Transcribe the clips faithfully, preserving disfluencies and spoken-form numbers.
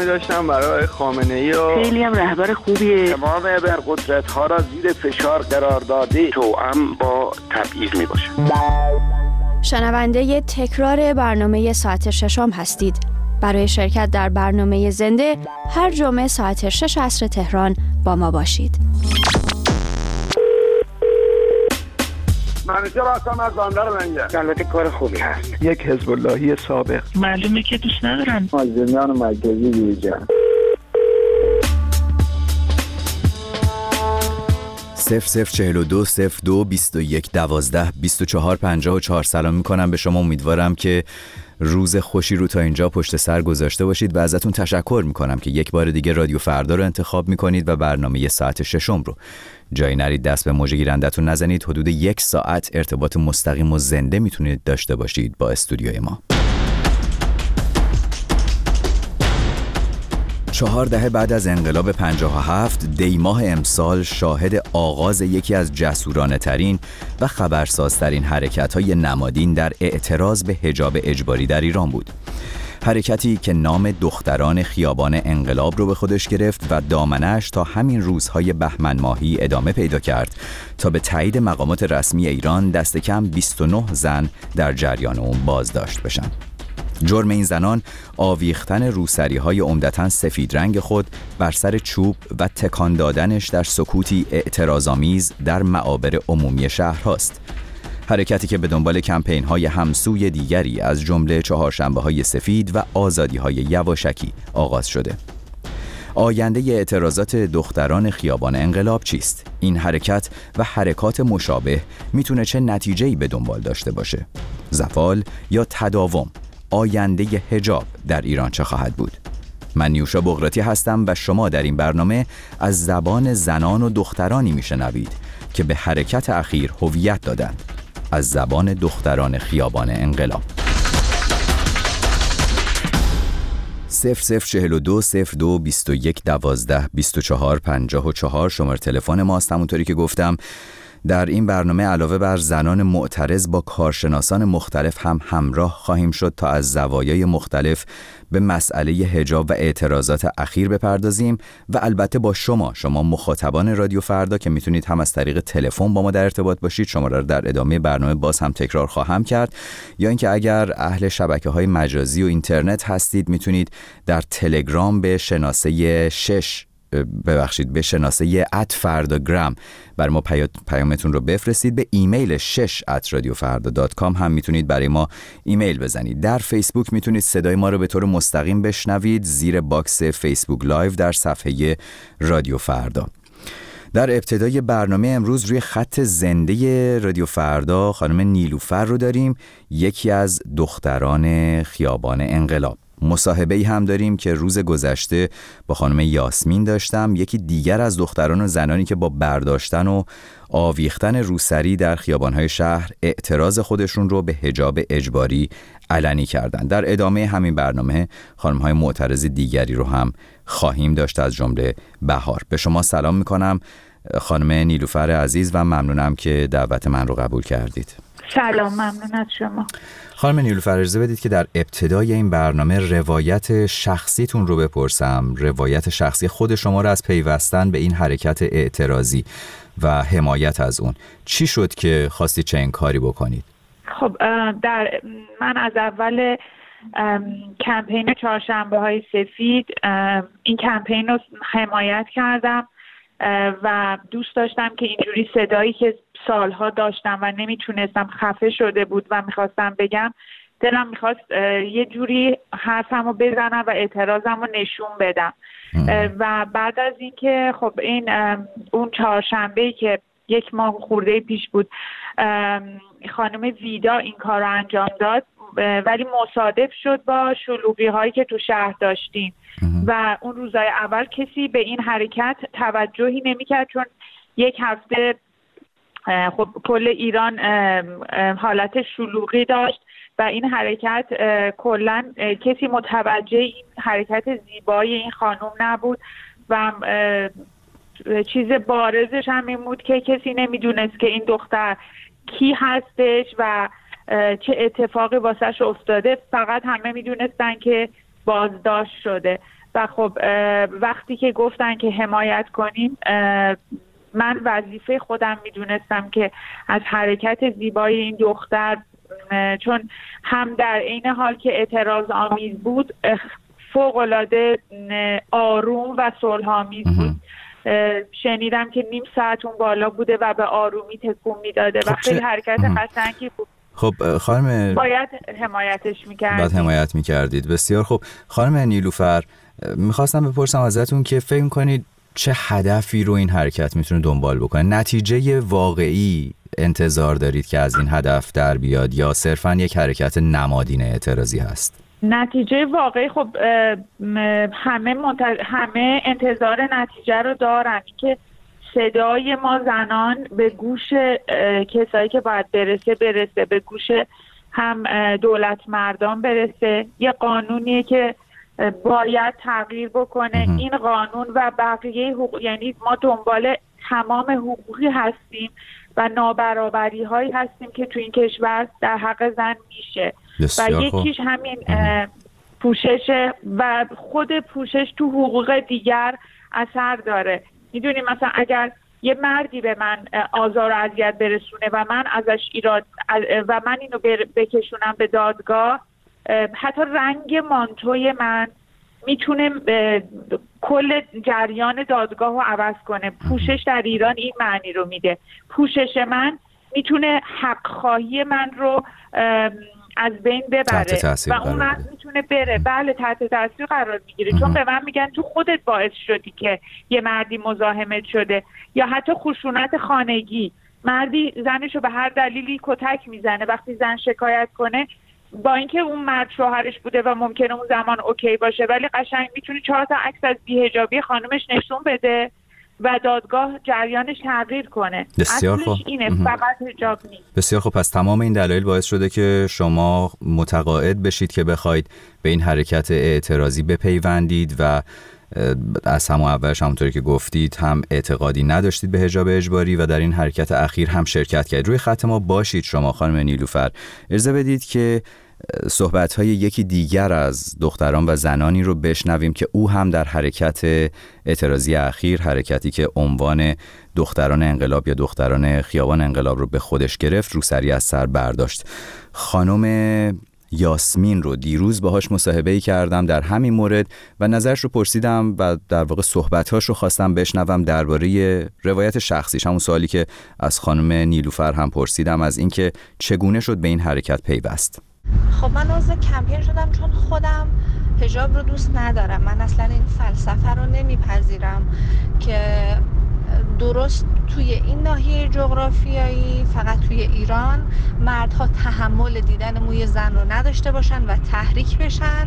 احترامی داشتم برای خامنه‌ای و خیلی هم رهبر خوبیه. تمام ابرقدرت‌ها را زیر فشار قرار داده، توأم با تبعیض میباشه. شنونده تکرار برنامه ساعت ششم هستید. برای شرکت در برنامه زنده هر جمعه ساعت شش عصر تهران با ما باشید. منیجر هستم از بندر لنگر. البته کار خوبی هست. یک حزب اللهی سابق. معلومه که دوست ندارن. مازندران مرکزی دیجا. صفر صفر چهل و دو صفر دو بیست و یک دوازده بیست و چهار پنجاه و چهار. سلام میکنم به شما. امیدوارم که روز خوشی رو تا اینجا پشت سر گذاشته باشید و ازتون تشکر میکنم که یک بار دیگه رادیو فردا رو انتخاب میکنید و برنامه ساعت ششم رو. جایی نرید دست به موج گیرندتون نزنید. حدود یک ساعت ارتباط مستقیم و زنده میتونید داشته باشید با استودیوی ما. چهار دهه بعد از انقلاب پنجاه و هفت، دی ماه امسال شاهد آغاز یکی از جسورانه ترین و خبرسازترین حرکت‌های نمادین در اعتراض به حجاب اجباری در ایران بود. حرکتی که نام دختران خیابان انقلاب رو به خودش گرفت و دامنه‌اش تا همین روزهای بهمن ماهی ادامه پیدا کرد تا به تایید مقامات رسمی ایران دست کم بیست و نه زن در جریان اون بازداشت بشن. جرم این زنان آویختن روسری‌های عمدتاً سفید رنگ خود بر سر چوب و تکان دادنش در سکوتی اعتراض‌آمیز در معابر عمومی شهرهاست. حرکتی که به دنبال کمپین‌های همسوی دیگری از جمله چهارشنبه‌های سفید و آزادی‌های یواشکی آغاز شده. آینده اعتراضات دختران خیابان انقلاب چیست؟ این حرکت و حرکات مشابه میتونه چه نتیجه‌ای به دنبال داشته باشه؟ زوال یا تداوم؟ آینده حجاب در ایران چه خواهد بود؟ من نیوشا بغراتی هستم و شما در این برنامه از زبان زنان و دخترانی میشنوید که به حرکت اخیر هویت دادند. از زبان دختران خیابان انقلاب. صفر صفر چهل و دو صفر دو بیست و یک دوازده بیست و چهار پنجاه و چهار شماره تلفن ماست. همونطوری که گفتم در این برنامه علاوه بر زنان معترض با کارشناسان مختلف هم همراه خواهیم شد تا از زوایای مختلف به مسئله حجاب و اعتراضات اخیر بپردازیم و البته با شما شما مخاطبان رادیو فردا که میتونید هم از طریق تلفن با ما در ارتباط باشید. شماره رو در ادامه برنامه باز هم تکرار خواهم کرد، یا اینکه اگر اهل شبکه‌های مجازی و اینترنت هستید میتونید در تلگرام به شناسه شش ببخشید به شناسه ات فرداگرام برای ما پیامتون رو بفرستید. به ایمیل شش ات رادیو فردا دات کام هم میتونید برای ما ایمیل بزنید. در فیسبوک میتونید صدای ما رو به طور مستقیم بشنوید زیر باکس فیسبوک لایو در صفحه رادیو فردا. در ابتدای برنامه امروز روی خط زنده رادیو فردا خانم نیلوفر رو داریم، یکی از دختران خیابان انقلاب. مصاحبه‌ای هم داریم که روز گذشته با خانم یاسمین داشتم، یکی دیگر از دختران و زنانی که با برداشتن و آویختن روسری در خیابان‌های شهر اعتراض خودشون رو به حجاب اجباری علنی کردند. در ادامه همین برنامه خانم‌های معترض دیگری رو هم خواهیم داشت، از جمله بهار. به شما سلام می‌کنم خانم نیلوفر عزیز و ممنونم که دعوت من رو قبول کردید. سلام، ممنون از شما. خانم نیلوفر اجازه بدید که در ابتدای این برنامه روایت شخصیتون رو بپرسم، روایت شخصی خود شما رو از پیوستن به این حرکت اعتراضی و حمایت از اون. چی شد که خواستی چنین کاری بکنید؟ خب در من از اول کمپین چهارشنبه های سفید این کمپین رو حمایت کردم و دوست داشتم که اینجوری صدایی که سالها داشتم و نمیتونستم، خفه شده بود و میخواستم بگم، دلم میخواست یه جوری حرفم رو بزنم و اعتراضم رو نشون بدم. و بعد از اینکه خب این اون چهارشنبه‌ای که یک ماه خورده پیش بود خانم ویدا این کار رو انجام داد، ولی مصادف شد با شلوغی هایی که تو شهر داشتیم و اون روزای اول کسی به این حرکت توجهی نمی‌کرد، چون یک هفته خب کل ایران حالت شلوغی داشت و این حرکت کلا کسی متوجه این حرکت زیبای این خانم نبود و چیز بارزش هم این بود که کسی نمیدونست که این دختر کی هستش و چه اتفاقی واسش افتاده. فقط همه میدونستن که بازداشت شده و خب وقتی که گفتن که حمایت کنیم، من وظیفه خودم میدونستم که از حرکت زیبای این دختر، چون هم در عین حال که اعتراض آمیز بود فوق‌العاده آروم و صلح‌آمیز بود. شنیدم که نیم ساعت اون بالا بوده و به آرومی تکون میداده و خیلی حرکت قشنگی بود. خب خانم باید حمایتش میکردید. باید حمایت میکردید. بسیار خب. خانم نیلوفر، میخواستم بپرسم ازتون که فکر میکنید چه هدفی رو این حرکت میتونه دنبال بکنه؟ نتیجه واقعی انتظار دارید که از این هدف در بیاد یا صرفاً یک حرکت نمادین اعتراضی هست؟ نتیجه واقعی خب همه منتظر، همه انتظار نتیجه رو دارن که صدای ما زنان به گوش کسایی که باید برسه برسه، به گوش هم دولت مردان برسه. یه قانونیه که باید تغییر بکنه. این قانون و بقیه حقوق، یعنی ما دنبال تمام حقوقی هستیم و نابرابری هایی هستیم که تو این کشور در حق زن میشه و یکیش همین پوشش و خود پوشش تو حقوق دیگر اثر داره. میدونیم مثلا اگر یه مردی به من آزار و اذیت برسونه و من ازش ایراد و من اینو بکشونم به دادگاه، حتی رنگ مانتوی من میتونه کل جریان دادگاه رو عوض کنه. پوشش در ایران این معنی رو میده. پوشش من میتونه حق خواهی من رو از بین ببره و اون مرد میتونه بره. بله تحت تاثیر قرار میگیره، چون به من میگن تو خودت باعث شدی که یه مردی مزاحمت شده. یا حتی خشونت خانگی، مردی زنشو به هر دلیلی کتک میزنه، وقتی زن شکایت کنه با اینکه اون مرد شوهرش بوده و ممکنه اون زمان اوکی باشه، ولی قشنگ میتونه چهار تا عکس از بی‌حجابی خانمش نشون بده و دادگاه جریانش تغییر کنه. بسیار خوب. اینه فقط حجاب نیست. بسیار خوب. پس تمام این دلایل باعث شده که شما متقاعد بشید که بخواید به این حرکت اعتراضی بپیوندید و از همون اولش همونطوری که گفتید هم اعتقادی نداشتید به حجاب اجباری و در این حرکت اخیر هم شرکت کردید. روی خط ما باشید شما خانم نیلوفر. اجازه بدید که صحبت‌های یکی دیگر از دختران و زنانی رو بشنویم که او هم در حرکت اعتراضی اخیر، حرکتی که عنوان دختران انقلاب یا دختران خیابان انقلاب رو به خودش گرفت، روسری از سر برداشت. خانم یاسمین رو دیروز باهاش مصاحبه‌ای کردم در همین مورد و نظرش رو پرسیدم و در واقع صحبت‌هاش رو خواستم بشنوم درباره روایت شخصیش، همون سوالی که از خانم نیلوفر هم پرسیدم، از اینکه چگونه شد به این حرکت پیوست. خب من عضو کمپین شدم چون خودم حجاب رو دوست ندارم. من اصلا این فلسفه رو نمیپذیرم که درست توی این ناحیه جغرافیایی، فقط توی ایران، مردها تحمل دیدن موی زن رو نداشته باشن و تحریک بشن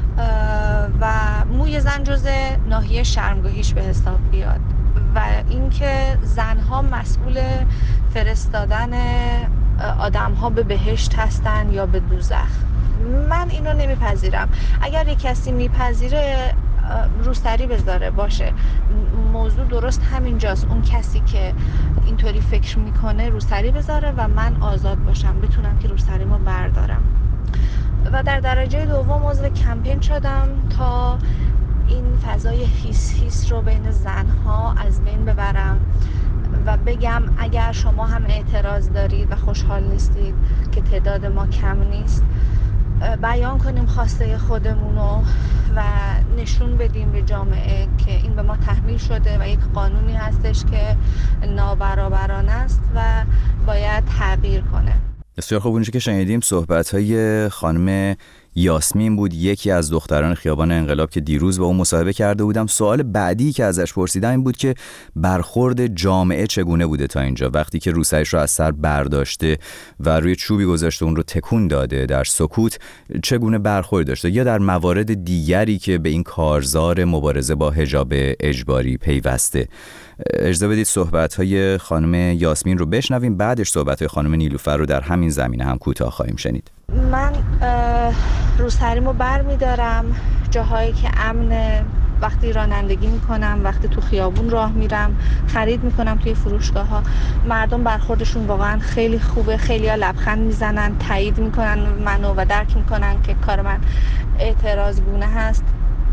و موی زن جزء ناحیه شرمگاهیش به حساب بیاد و اینکه زنها مسئول فرستادن آدم‌ها به بهشت هستن یا به دوزخ. من اینو نمیپذیرم. اگر یک کسی میپذیره روسری بذاره باشه. موضوع درست همینجاست. اون کسی که اینطوری فکر میکنه روسری بذاره و من آزاد باشم، بتونم که روسریمو بردارم. و در درجه دوم عضو کمپین شدم تا این فضای هیس هیس رو بین زنها از بین ببرم و بگم اگر شما هم اعتراض دارید و خوشحال نیستید که تعداد ما کم نیست، بیان کنیم خواسته خودمونو و نشون بدیم به جامعه که این به ما تحمیل شده و یک قانونی هستش که نابرابرانه است و باید تغییر کنه. بسیار خوب. اونجا که شنیدیم صحبت‌های خانم یاسمین بود، یکی از دختران خیابان انقلاب که دیروز با اون مصاحبه کرده بودم. سوال بعدی که ازش پرسیدم این بود که برخورد جامعه چگونه بوده تا اینجا، وقتی که روسریش رو از سر برداشته و روی چوبی گذاشته اون رو تکون داده در سکوت، چگونه برخورد داشته، یا در موارد دیگری که به این کارزار مبارزه با حجاب اجباری پیوسته. اجازه بدید صحبت‌های خانم یاسمین رو بشنویم، بعدش صحبت‌های خانم نیلوفر رو در همین زمینه هم کوتاه خواهیم شنید. من روسریمو بر میدارم جاهایی که امنه، وقتی رانندگی میکنم، وقتی تو خیابون راه میرم، خرید میکنم توی فروشگاه ها. مردم برخوردشون واقعا خیلی خوبه، خیلی ها لبخند میزنن، تایید میکنن منو و درک میکنن که کار من اعتراض گونه هست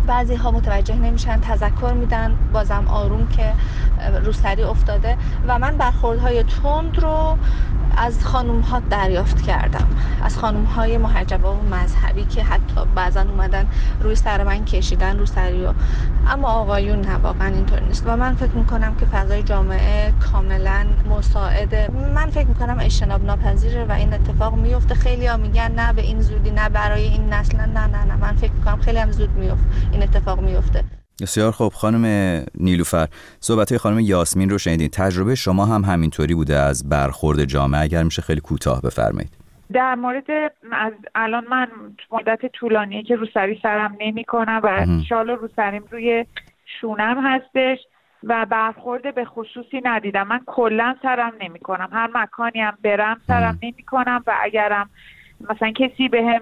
بعضی ها متوجه نمیشن، تذکر میدن بازم آروم که روسری افتاده و من برخوردهای تند رو از خانوم ها دریافت کردم، از خانوم های محجبه و مذهبی که حتی بعضا اومدن روی سر من کشیدن روسری رو، اما آقایون نه، واقعا اینطور نیست و من فکر میکنم که فضای جامعه کاملا مساعده. من فکر میکنم اجتناب ناپذیره و این اتفاق میفته. خیلی ها میگن نه به این زودی، نه برای این نسل، نه نه نه من فکر میکنم خیلی هم زود میفته این اتفاق میفته. بسیار خوب خانم نیلوفر، صحبت‌های خانم یاسمین رو شنیدین. تجربه شما هم همینطوری بوده از برخورد جامعه؟ اگر میشه خیلی کوتاه بفرمایید. در مورد از الان من مدت طولانیه که روسری سرم نمی‌کنم و شال و روسریم روی شونم هستش و برخورد به خصوصی ندیدم. من کلا سرم نمی‌کنم، هر مکانی هم برم سرم نمی‌کنم و اگرم مثلا کسی بهم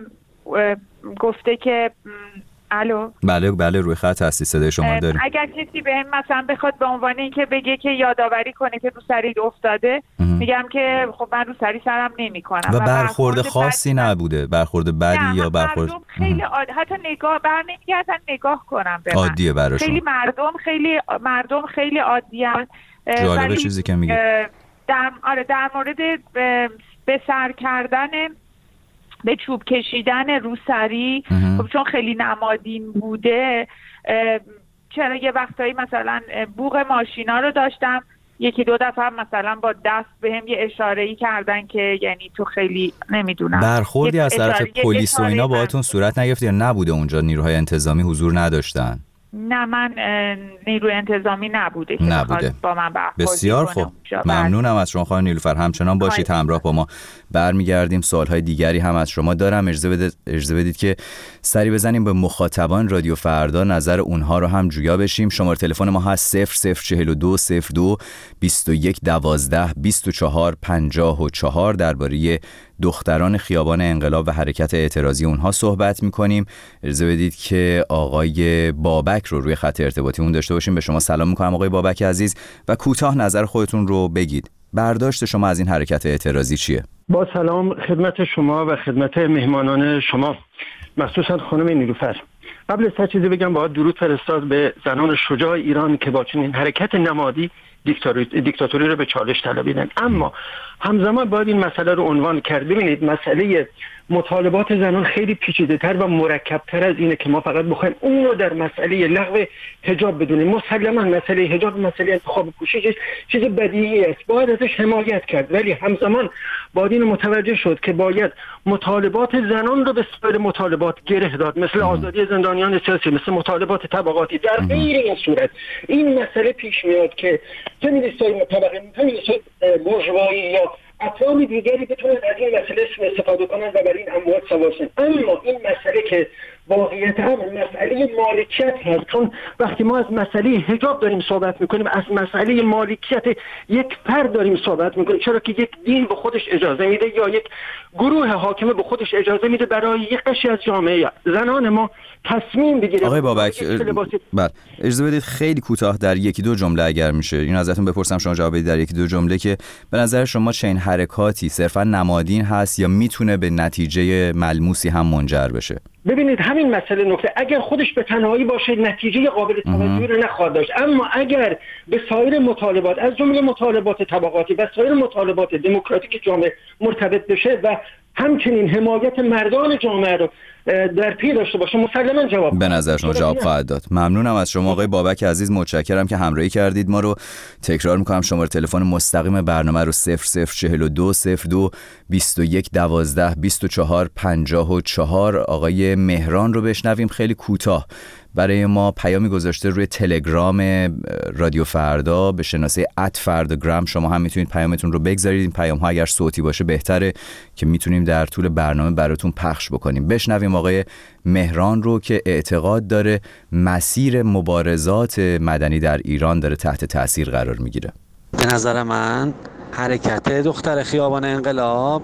گفته که الو بله بله روی خط هستی، صدای شما رو داریم. اگر کسی بهم مثلا بخواد به عنوان اینکه بگه که یادآوری کنه که روسری افتاده، میگم که خب من روسری سرم نمی‌کنم و برخورد خاصی نبوده، برخورد بدی یا برخورد خیلی عادی، حتی نگاه بر نمیگردن نگاه کنم به من. عادیه براشون. خیلی مردم خیلی مردم خیلی عادیان. جالبه چیزی که میگه. در آره در مورد به سر کردن، به چوب کشیدن روسری، خب چون خیلی نمادین بوده، چرا یه وقتایی مثلا بوق ماشینا رو داشتم، یکی دو دفعه مثلا با دست بهم یه اشاره‌ای کردن که یعنی تو خیلی نمیدونم برخوردی از طرف پلیس و اینا باهاتون صورت نگرفت یا نبوده اونجا نیروهای انتظامی حضور نداشتن؟ نه من نیروی انتظامی نبوده که نبوده. با من برخورد. بسیار خوب، ممنونم از شما خانم نیلوفر. همچنان باشید همراه با ما. برمیگردیم، سوالهای دیگری هم از شما دارم. اجازه بدید اجازه بدید که سری بزنیم به مخاطبان رادیو فردا، نظر اونها رو هم جویا بشیم. شماره تلفن ما هست صفر صفر چهل و دو صفر دو بیست و یک دوازده بیست و چهار پنجاه و چهار. درباره دختران خیابان انقلاب و حرکت اعتراضی اونها صحبت می‌کنیم. اجازه بدید که آقای بابک رو روی خط ارتباطیمون داشته باشیم. به شما سلام می‌کنم آقای بابک عزیز و کوتاه نظر خودتون رو بگید. برداشت شما از این حرکت اعتراضی چیه؟ با سلام خدمت شما و خدمت مهمانان شما، مخصوصا خانم نیلوفر. قبل از هر چیزی بگم باید درود فرستاد به زنان شجاع ایران که با چنین حرکت نمادی دیکتاتوری رو به چالش طلبیدن. اما همزمان باید این مسئله رو عنوان کرد. ببینید مسئله مطالبات زنان خیلی پیچیده‌تر و مرکب‌تر از اینه که ما فقط بخوایم اون رو در مسئله لغو حجاب بدونیم. مسلماً مسئله حجاب، مسئله انتخاب پوشش چیز بدیهی است، باید ازش حمایت کرد، ولی همزمان باید این متوجه شد که باید مطالبات زنان رو به سایر مطالبات گره داد، مثل آزادی زندانیان سیاسی، مثل مطالبات طبقاتی. در غیر این صورت این مسئله پیش میاد که فمینیست‌های طبقه، فمینیست‌های بورژوایی یا اقوام دیگری بتونن از این مسئله استفاده کنن و بر این اموال سوار شن. اما این مسئله که واقعیت هم مسئله مالکیت هست، چون وقتی ما از مسئله حجاب داریم صحبت میکنیم از مسئله مالکیت یک فرد داریم صحبت میکنیم، چرا که یک دین به خودش اجازه میده یا یک گروه حاکمه به خودش اجازه میده برای یک قشری از جامعه زنان ما تصمیم بگیره. آقای بابک بعد اجازه بدید خیلی کوتاه در یکی دو جمله اگر میشه این ازتون بپرسم، شما جواب بدید در یکی دو جمله که به نظر شما چه این حرکاتی صرفا نمادین هست یا میتونه به نتیجه ملموسی هم منجر بشه؟ ببینید همین مسئله نکته، اگر خودش به تنهایی باشه نتیجه قابل توجهی رو نخواهد داشت، اما اگر به سایر مطالبات از جمله مطالبات طبقاتی و سایر مطالبات دموکراتیک جامعه مرتبط بشه و همچنین حمایت مردان جامعه رو در پی داشته باشه، مسلماً جواب به نظر شما جواب خواهد داد. ممنونم از شما آقای بابک عزیز، متشکرم که همراهی کردید ما رو. تکرار میکنم شماره تلفن مستقیم برنامه رو صفر صفر چهل و دو صفر دو بیست و یک دوازده بیست و چهار پنجاه و چهار. آقای مهران رو بشنویم خیلی کوتاه. برای ما پیامی گذاشته روی تلگرام رادیو فردا به شناسه ات فرداگرام. شما هم میتونید پیامتون رو بگذارید. این پیام ها اگر صوتی باشه بهتره که میتونیم در طول برنامه براتون پخش بکنیم. بشنویم آقای مهران رو که اعتقاد داره مسیر مبارزات مدنی در ایران داره تحت تاثیر قرار میگیره. به نظر من حرکت دختر خیابان انقلاب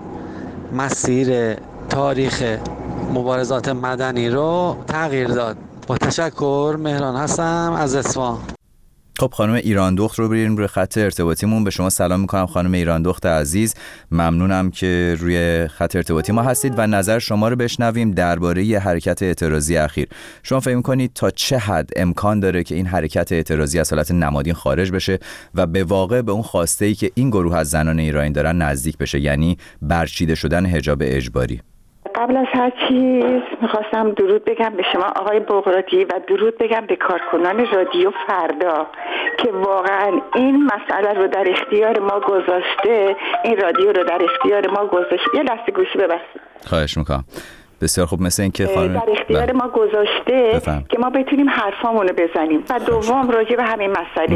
مسیر تاریخ مبارزات مدنی رو تغییر داد. با تشکر، مهران هستم از اصفهان. خب خانم ایراندخت رو بریم روی خط ارتباطیمون. به شما سلام میکنم خانم ایراندخت عزیز، ممنونم که روی خط ارتباطی ما هستید و نظر شما رو بشنویم درباره ی حرکت اعتراضی اخیر. شما فکر میکنید تا چه حد امکان داره که این حرکت اعتراضی از حالت نمادین خارج بشه و به واقع به اون خواسته‌ای که این گروه از زنان ایرانی دارن نزدیک بشه، یعنی برچیده شدن حجاب اجباری؟ قبل از هر چیز میخواستم درود بگم به شما آقای بغراتی و درود بگم به کارکنان رادیو فردا که واقعا این مسئله رو در اختیار ما گذاشته، این رادیو رو در اختیار ما گذاشته. یه لحظه گوشی ببخشید. خواهش میکنم. بسیار خوب، مثل این که خانم در اختیار ما گذاشته بفهم. که ما بتونیم حرفامونو بزنیم. و دوم راجع به همین مسئله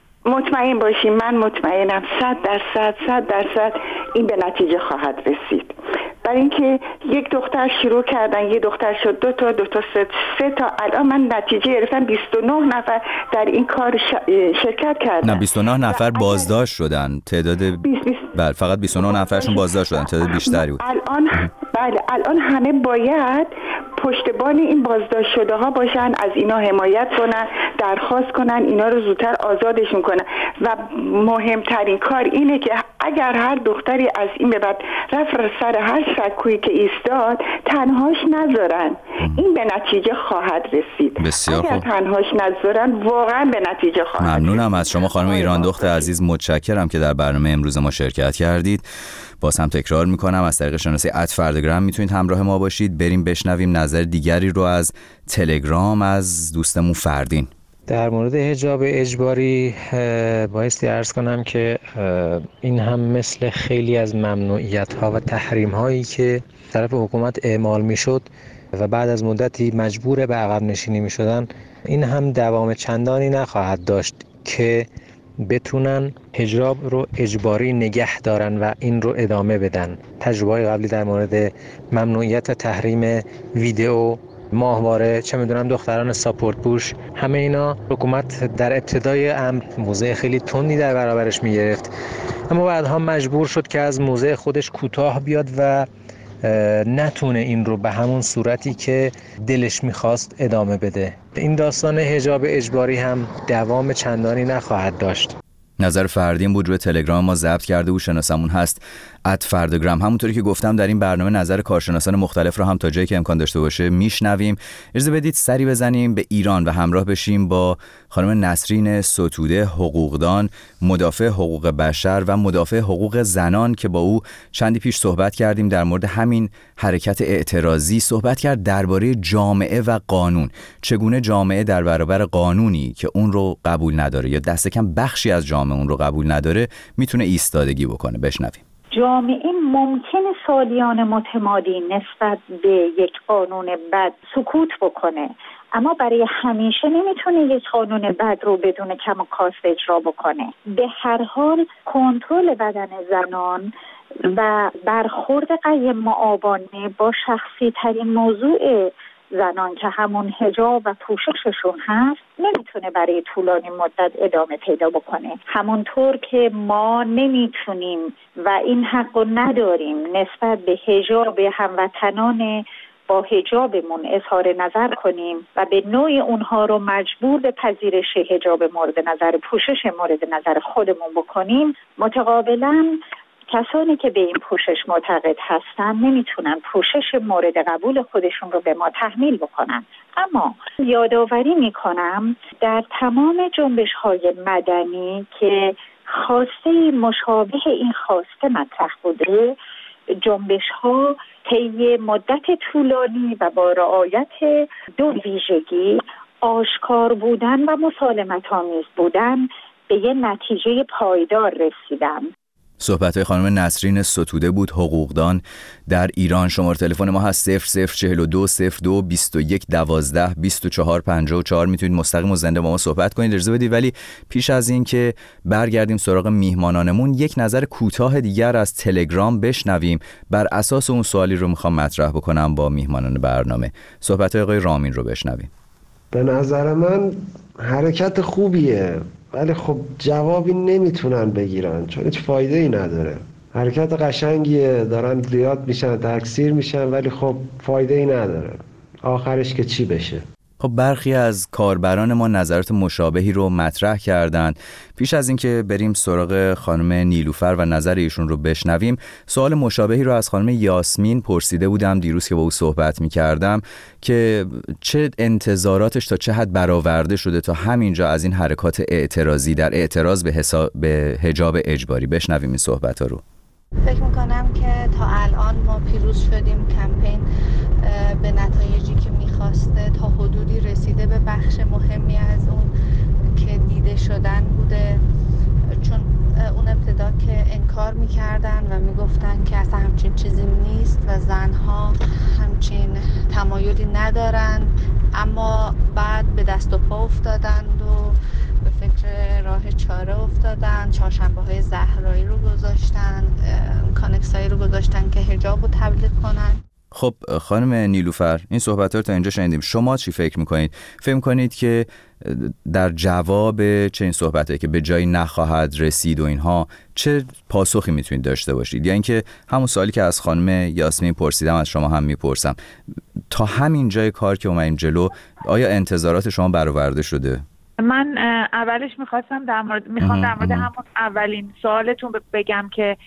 مطمئن باشیم، من مطمئنم صد درصد صد درصد این به نتیجه خواهد رسید. برای اینکه یک دختر شروع کردن، یک دختر شد، دو تا، دو تا سه, سه تا، الان من نتیجه گرفتم بیست و نه نفر در این کار ش... شرکت کردن. نه بیست و نه نفر بازداشت شدن، تعداد بله فقط بیست و نه نفرشون بازداشت شدن، تعداد بیشتری بود. الان بله الان همه باید پشتبان این بازداشت شده ها باشن، از اینا حمایت کنن، درخواست کنن اینا رو زودتر آزادشون کنن. و مهمترین کار اینه که اگر هر دختری از این به بعد رفت سر هر سکویی که ایستاد تنهاش نذارن، این به نتیجه خواهد رسید. بسیار اگر خوب. تنهاش نذارن واقعا به نتیجه خواهد ممنونم رسید. از شما خانم ایراندخت عزیز، متشکرم که در برنامه امروز ما شرکت کردید. باز هم تکرار میکنم از طریق شناسه ات فردگرام میتونید همراه ما باشید. بریم بشنویم نظر دیگری رو از تلگرام از دوستمون فردین. در مورد حجاب اجباری بایستی عرض کنم که این هم مثل خیلی از ممنوعیت‌ها و تحریم‌هایی که طرف حکومت اعمال می‌شد و بعد از مدتی مجبور به عقب نشینی می‌شدن، این هم دوام چندانی نخواهد داشت که بتونن حجاب رو اجباری نگه دارن و این رو ادامه بدن. تجربه‌های قبلی در مورد ممنوعیت تحریم ویدئو، ماهواره، چه میدونم دختران ساپورت پوش، همه اینا حکومت در ابتدای امر موضع خیلی تندی در برابرش میگرفت، اما بعدها مجبور شد که از موضع خودش کوتاه بیاد و نتونه این رو به همون صورتی که دلش میخواست ادامه بده. این داستان حجاب اجباری هم دوام چندانی نخواهد داشت. نظر فردین بود، روی تلگرام ما ضبط کرده و شناسمون هست ات فردگرام. همونطوری که گفتم در این برنامه نظر کارشناسان مختلف رو هم تا جایی که امکان داشته باشه میشنویم. اجازه بدید سری بزنیم به ایران و همراه بشیم با خانم نسرین ستوده، حقوقدان، مدافع حقوق بشر و مدافع حقوق زنان که با او چندی پیش صحبت کردیم در مورد همین حرکت اعتراضی. صحبت کرد درباره جامعه و قانون، چگونه جامعه در برابر قانونی که اون رو قبول نداره یا دست کم بخشی از جامعه اون رو قبول نداره میتونه ایستادگی بکنه. بشنویم. جامعه ممکنه سالیان متمادی نسبت به یک قانون بد سکوت بکنه، اما برای همیشه نمیتونه یک قانون بد رو بدون کم و کاست اجرا بکنه. به هر حال کنترل بدن زنان و برخورد قیم معابانه با شخصی ترین موضوع زنان که همون حجاب و پوشششون هست نمیتونه برای طولانی مدت ادامه پیدا بکنه. همونطور که ما نمیتونیم و این حق رو نداریم نسبت به حجاب هموطنان با حجابمون اظهار نظر کنیم و به نوعی اونها رو مجبور به پذیرش حجاب مورد نظر، پوشش مورد نظر خودمون بکنیم، متقابلاً کسانی که به این پوشش معتقد هستن نمیتونن پوشش مورد قبول خودشون رو به ما تحمیل بکنن. اما یادآوری میکنم در تمام جنبش های مدنی که خواسته مشابه این خواسته مطرح بوده، جنبش ها طی مدت طولانی و با رعایت دو ویژگی، آشکار بودن و مسالمت آمیز بودن، به یه نتیجه پایدار رسیدن. صحبت‌های خانم نسرین ستوده بود، حقوقدان در ایران. شماره تلفن ما هست صفر صفر چهل و دو صفر دو بیست و یک دوازده بیست و چهار پنجاه و چهار. میتونید مستقیم و زنده با ما صحبت کنید. اجازه بدید ولی پیش از این که برگردیم سراغ میهمانانمون یک نظر کوتاه دیگر از تلگرام بشنویم. بر اساس اون سوالی رو میخوام مطرح بکنم با میهمانان برنامه. صحبت‌های آقای رامین رو بشنویم. به نظر من حرکت خوبیه، ولی خب جوابی نمیتونن بگیرن چون هیچ فایده ای نداره. حرکت قشنگیه، دارن زیاد میشن، تکثیر میشن، ولی خب فایده ای نداره. آخرش که چی بشه؟ خب برخی از کاربران ما نظرات مشابهی رو مطرح کردند. پیش از اینکه بریم سراغ خانم نیلوفر و نظر ایشون رو بشنویم، سوال مشابهی رو از خانم یاسمین پرسیده بودم دیروز که با او صحبت می‌کردم که چه انتظاراتش تا چه حد برآورده شده تا همینجا از این حرکات اعتراضی در اعتراض به, حساب به حجاب اجباری. بشنویم این صحبت‌ها رو. فکر میکنم که تا الان ما پیروز شدیم. کمپین به نتایجی که میخواسته تا حدودی رسیده، به بخش مهمی از اون که دیده شدن بوده، چون اون ابتدا که انکار میکردن و میگفتن که اصلا همچین چیزی نیست و زنها همچین تمایلی ندارن، اما بعد به دست و پا افتادند و به فکر راه چاره افتادن. چهارشنبه های زهرایی رو گذاشتن، کانکس هایی رو گذاشتن که حجاب رو تبلیغ کنن. خب خانم نیلوفر، این صحبت ها رو تا اینجا شنیدیم. شما چی فکر میکنید؟ فکر میکنید که در جواب چه این صحبت هایی که به جایی نخواهد رسید و اینها چه پاسخی میتونید داشته باشید؟ یا اینکه همون سوالی که از خانم یاسمین پرسیدم از شما هم میپرسم، تا همین جای کار که اومدیم جلو آیا انتظارات شما برآورده شده؟ من اولش میخواستم در مورد میخوام در مورد همون اولین سوالتون بگم که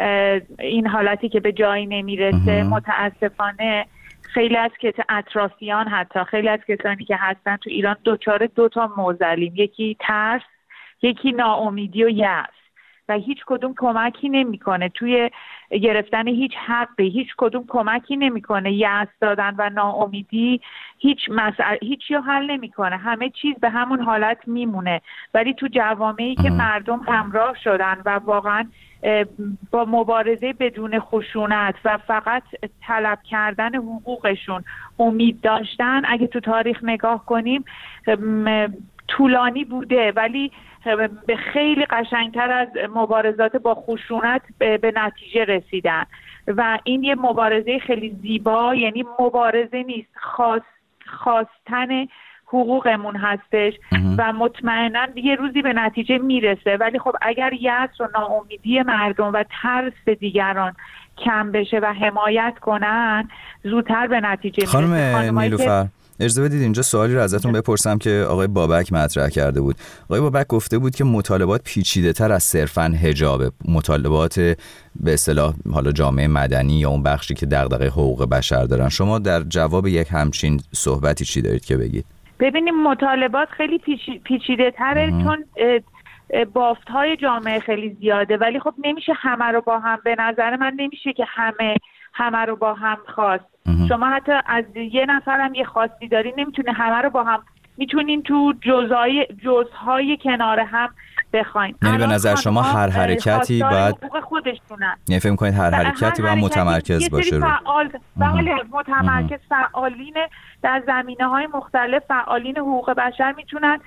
این حالتی که به جایی نمیرسه، متاسفانه خیلی از که اطرافیان، حتی خیلی از کسانی که هستن تو ایران دوچار دو تا معضلیم، یکی ترس، یکی ناامیدی و یأس، و هیچ کدوم کمکی نمیکنه توی گرفتن هیچ حقی. هیچ کدوم کمکی نمیکنه. یأس دادن و ناامیدی هیچ مسئله هیچی رو حل نمیکنه. همه چیز به همون حالت میمونه. ولی تو جوامعی که مردم همراه شدن و واقعا با مبارزه بدون خشونت و فقط طلب کردن حقوقشون امید داشتن، اگه تو تاریخ نگاه کنیم طولانی بوده ولی به خیلی قشنگتر از مبارزات با خشونت به, به نتیجه رسیدن. و این یه مبارزه خیلی زیبا، یعنی مبارزه نیست، خواست خواستن حقوقمون هستش و مطمئنا یه روزی به نتیجه میرسه. ولی خب اگر یأس و ناامیدی مردم و ترس دیگران کم بشه و حمایت کنن، زودتر به نتیجه میرسه. خانم نیلوفر، اجازه بدید اینجا سوالی رو ازتون بپرسم که آقای بابک مطرح کرده بود. آقای بابک گفته بود که مطالبات پیچیده‌تر از صرفاً حجاب، مطالبات به اصطلاح حالا جامعه مدنی یا اون بخشی که دغدغه حقوق بشر دارن. شما در جواب یک همچین صحبتی چی دارید که بگید؟ ببینیم مطالبات خیلی پیچیده‌تره چون بافت‌های جامعه خیلی زیاده، ولی خب نمیشه همه رو با هم، به نظر من نمیشه که همه همه رو با هم خواست. شما حتی از یه نفر هم یه خواستی داری نمیتونه همه رو با هم، میتونین تو جزهای جزهای کنار هم بخواین. یعنی به نظر شما هر حرکتی باید حقوق خودشونن، یعنی فکر می‌کنید هر حرکتی باید متمرکز باشه رو فعال بله متمرکز فعالین در زمینه‌های مختلف، فعالین حقوق بشر میتونن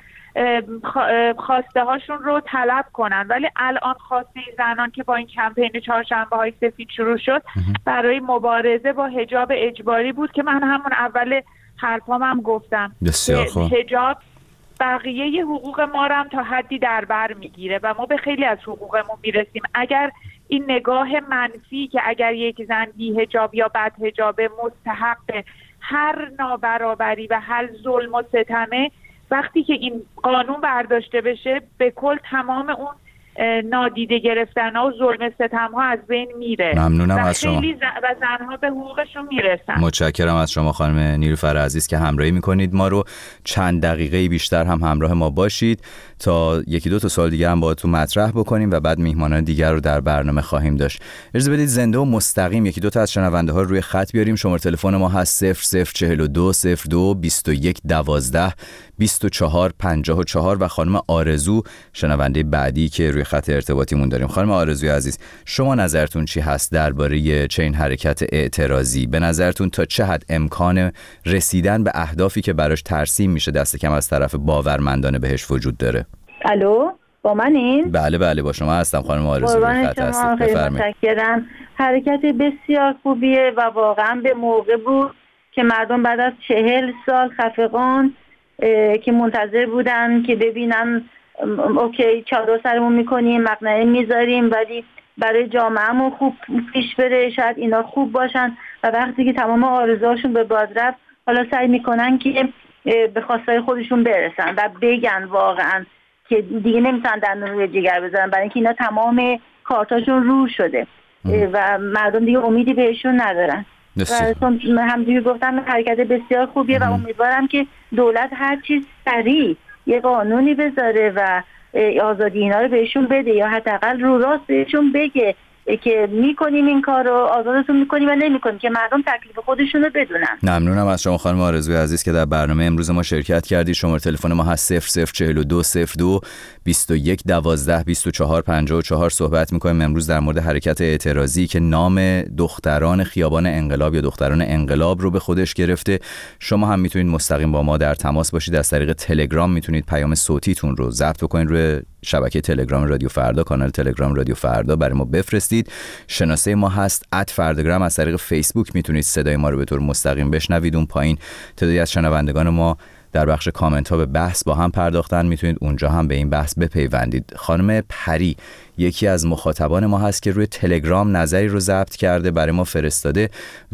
خواسته هاشون رو طلب کنن. ولی الان خواسته زنان که با این کمپین چهارشنبه های سفید شروع شد برای مبارزه با حجاب اجباری بود که من همون اول حرفام هم گفتم حجاب بقیه حقوق ما رو هم تا حدی در بر میگیره و ما به خیلی از حقوقمون میرسیم. اگر این نگاه منفی که اگر یک زن بی حجاب یا بد حجاب مستحق هر نابرابری و هر ظلم و ستمه، وقتی که این قانون برداشته بشه به کل تمام اون نادیده گرفتن ها و ظلم ستم ها از بین میره. ممنونم از شما. خیلی زن و زنها به حقوقشون میرسن. متشکرم از شما خانم نیلوفر عزیز که همراهی میکنید ما رو. چند دقیقه بیشتر هم همراه ما باشید تا یکی دو تا سوال دیگه هم باهاتون مطرح بکنیم و بعد میهمانان دیگر رو در برنامه خواهیم داشت. اجازه بدید زنده و مستقیم یکی دو تا از شنونده ها رو روی خط بیاریم. شماره تلفن ما هست صفر صفر چهل و دو صفر دو بیست و یک دوازده بیست و چهار پنجاه و چهار و خانم آرزو شنونده بعدی که روی خط ارتباطیمون داریم. خانم آرزوی عزیز، شما نظرتون چی هست درباره چه این حرکت اعتراضی؟ به نظرتون تا چه حد امکان رسیدن به اهدافی که براش ترسیم میشه دست کم از طرف باورمندانه بهش وجود داره؟ الو، با منین؟ بله بله با شما هستم خانم آرزو، روی خط هستید. بفرمایید. حرکت بسیار خوبیه و واقعا به موقع بود که مردم بعد از چهل سال خفقان که منتظر بودن که ببینن اوکی چادر سرمون میکنیم، مقنعه میذاریم، ولی برای جامعهمون خوب پیش بره، شاید اینا خوب باشن و وقتی که تمام آرزوهاشون به باد رفت حالا سعی میکنن که به خواستای خودشون برسن و بگن واقعا که دیگه نمیتونن دندون روی جگر بزنن، برای اینکه اینا تمام کارتاشون رو شده و مردم دیگه امیدی بهشون ندارن. و همونجوری گفتم حرکت بسیار خوبیه و امیدوارم که دولت هر چیز سریع یه قانونی بذاره و آزادی اینا رو بهشون بده یا حداقل رو راست بهشون بگه که میکنیم این کار رو، آزادتون میکنیم و نمیکنیم، که مردم تکلیف خودشون رو بدونن. ممنونم از شما خانم آرزوی عزیز که در برنامه امروز ما شرکت کردید. شماره تلفن ما هست صفر صفر چهل و دو صفر دو بیست و یک دوازده بیست و چهار پنجاه و چهار. صحبت میکنیم امروز در مورد حرکت اعتراضی که نام دختران خیابان انقلاب یا دختران انقلاب رو به خودش گرفته. شما هم میتونید مستقیم با ما در تماس باشید. از طریق تلگرام میتونید پیام صوتیتون رو ضبط کنید روی شبکه تلگرام رادیو فردا، کانال تلگرام رادیو فردا برای ما بفرستید. شناسه ما هست ات فرداگرام. از طریق فیسبوک میتونید صدای ما رو به طور مستقیم بشنوید. اون پایین تعدادی از شنوندگان ما در بخش کامنت ها به بحث با هم پرداختن، میتونید اونجا هم به این بحث بپیوندید. خانم پری یکی از مخاطبان ما هست که روی تلگرام نظری رو ضبط کرده برای ما فرستاده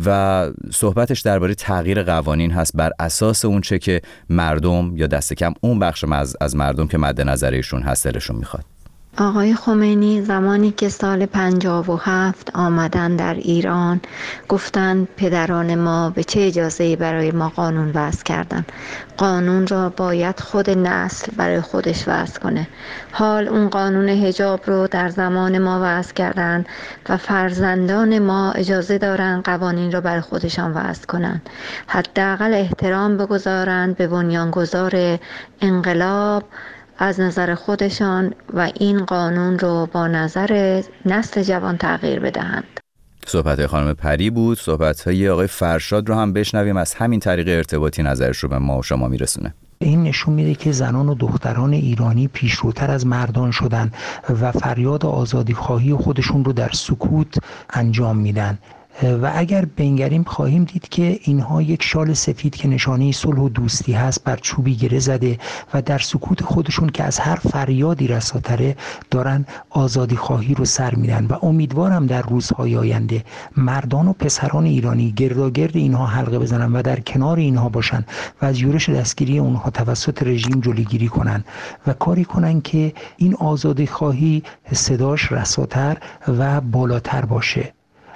و صحبتش درباره تغییر قوانین هست بر اساس اون چه که مردم یا دست کم اون بخش از از مردم که مد نظرشون هست دلشون میخواد. آقای خمینی زمانی که سال پنجاه و هفت آمدن در ایران گفتند پدران ما به چه اجازه‌ای برای ما قانون وضع کردن، قانون را باید خود نسل برای خودش وضع کنه. حال اون قانون حجاب رو در زمان ما وضع کردن و فرزندان ما اجازه دارن قوانین رو برای خودشان وضع کنن. حداقل احترام بگذارن به بنیانگذار انقلاب از نظر خودشان و این قانون رو با نظر نسل جوان تغییر بدهند. صحبت خانم پری بود. صحبت های آقای فرشاد رو هم بشنویم، از همین طریق ارتباطی نظرش رو به ما و شما میرسونه. این نشون میده که زنان و دختران ایرانی پیشروتر از مردان شدن و فریاد آزادی خواهی خودشون رو در سکوت انجام میدن و اگر بنگریم خواهیم دید که اینها یک شال سفید که نشانه صلح و دوستی هست بر چوبی گره زده و در سکوت خودشون که از هر فریادی رساتره دارن آزادی خواهی رو سر میدن و امیدوارم در روزهای آینده مردان و پسران ایرانی گرداگرد اینها حلقه بزنن و در کنار اینها باشن و از یورش دستگیری اونها توسط رژیم جلوگیری کنن و کاری کنن که این آزادی خواهی صداش رساتر و بالاتر باشه.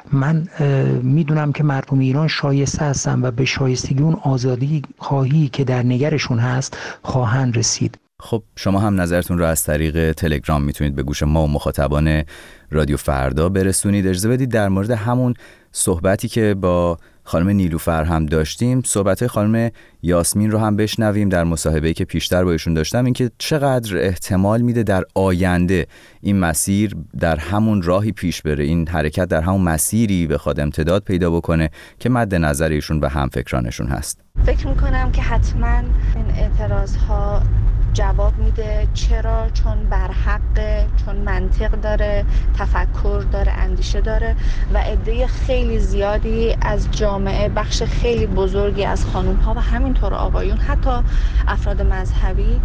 من میدونم که مردم ایران شایسته هستن و به شایستگی اون آزادی خواهی که در نگرشون هست خواهند رسید. خب شما هم نظرتون رو از طریق تلگرام میتونید به گوش ما و مخاطبان رادیو فردا برسونید. اجازه بدید در مورد همون صحبتی که با خانم نیلوفر هم داشتیم صحبت‌های خانم یاسمین رو هم بشنویم در مصاحبه‌ای که پیشتر با ایشون داشتم، اینکه چقدر احتمال میده در آینده این مسیر در همون راهی پیش بره، این حرکت در همون مسیری بخواد امتداد پیدا بکنه که مد نظر ایشون به هم فکرانشون هست. فکر میکنم که حتما این اعتراضها جواب میده. چرا؟ چون برحقه، چون منطق داره، تفکر داره، اندیشه داره و عده خیلی زیادی از جامعه، بخش خیلی بزرگی از خانوم‌ها و همینطور آقایون، حتی افراد مذهبی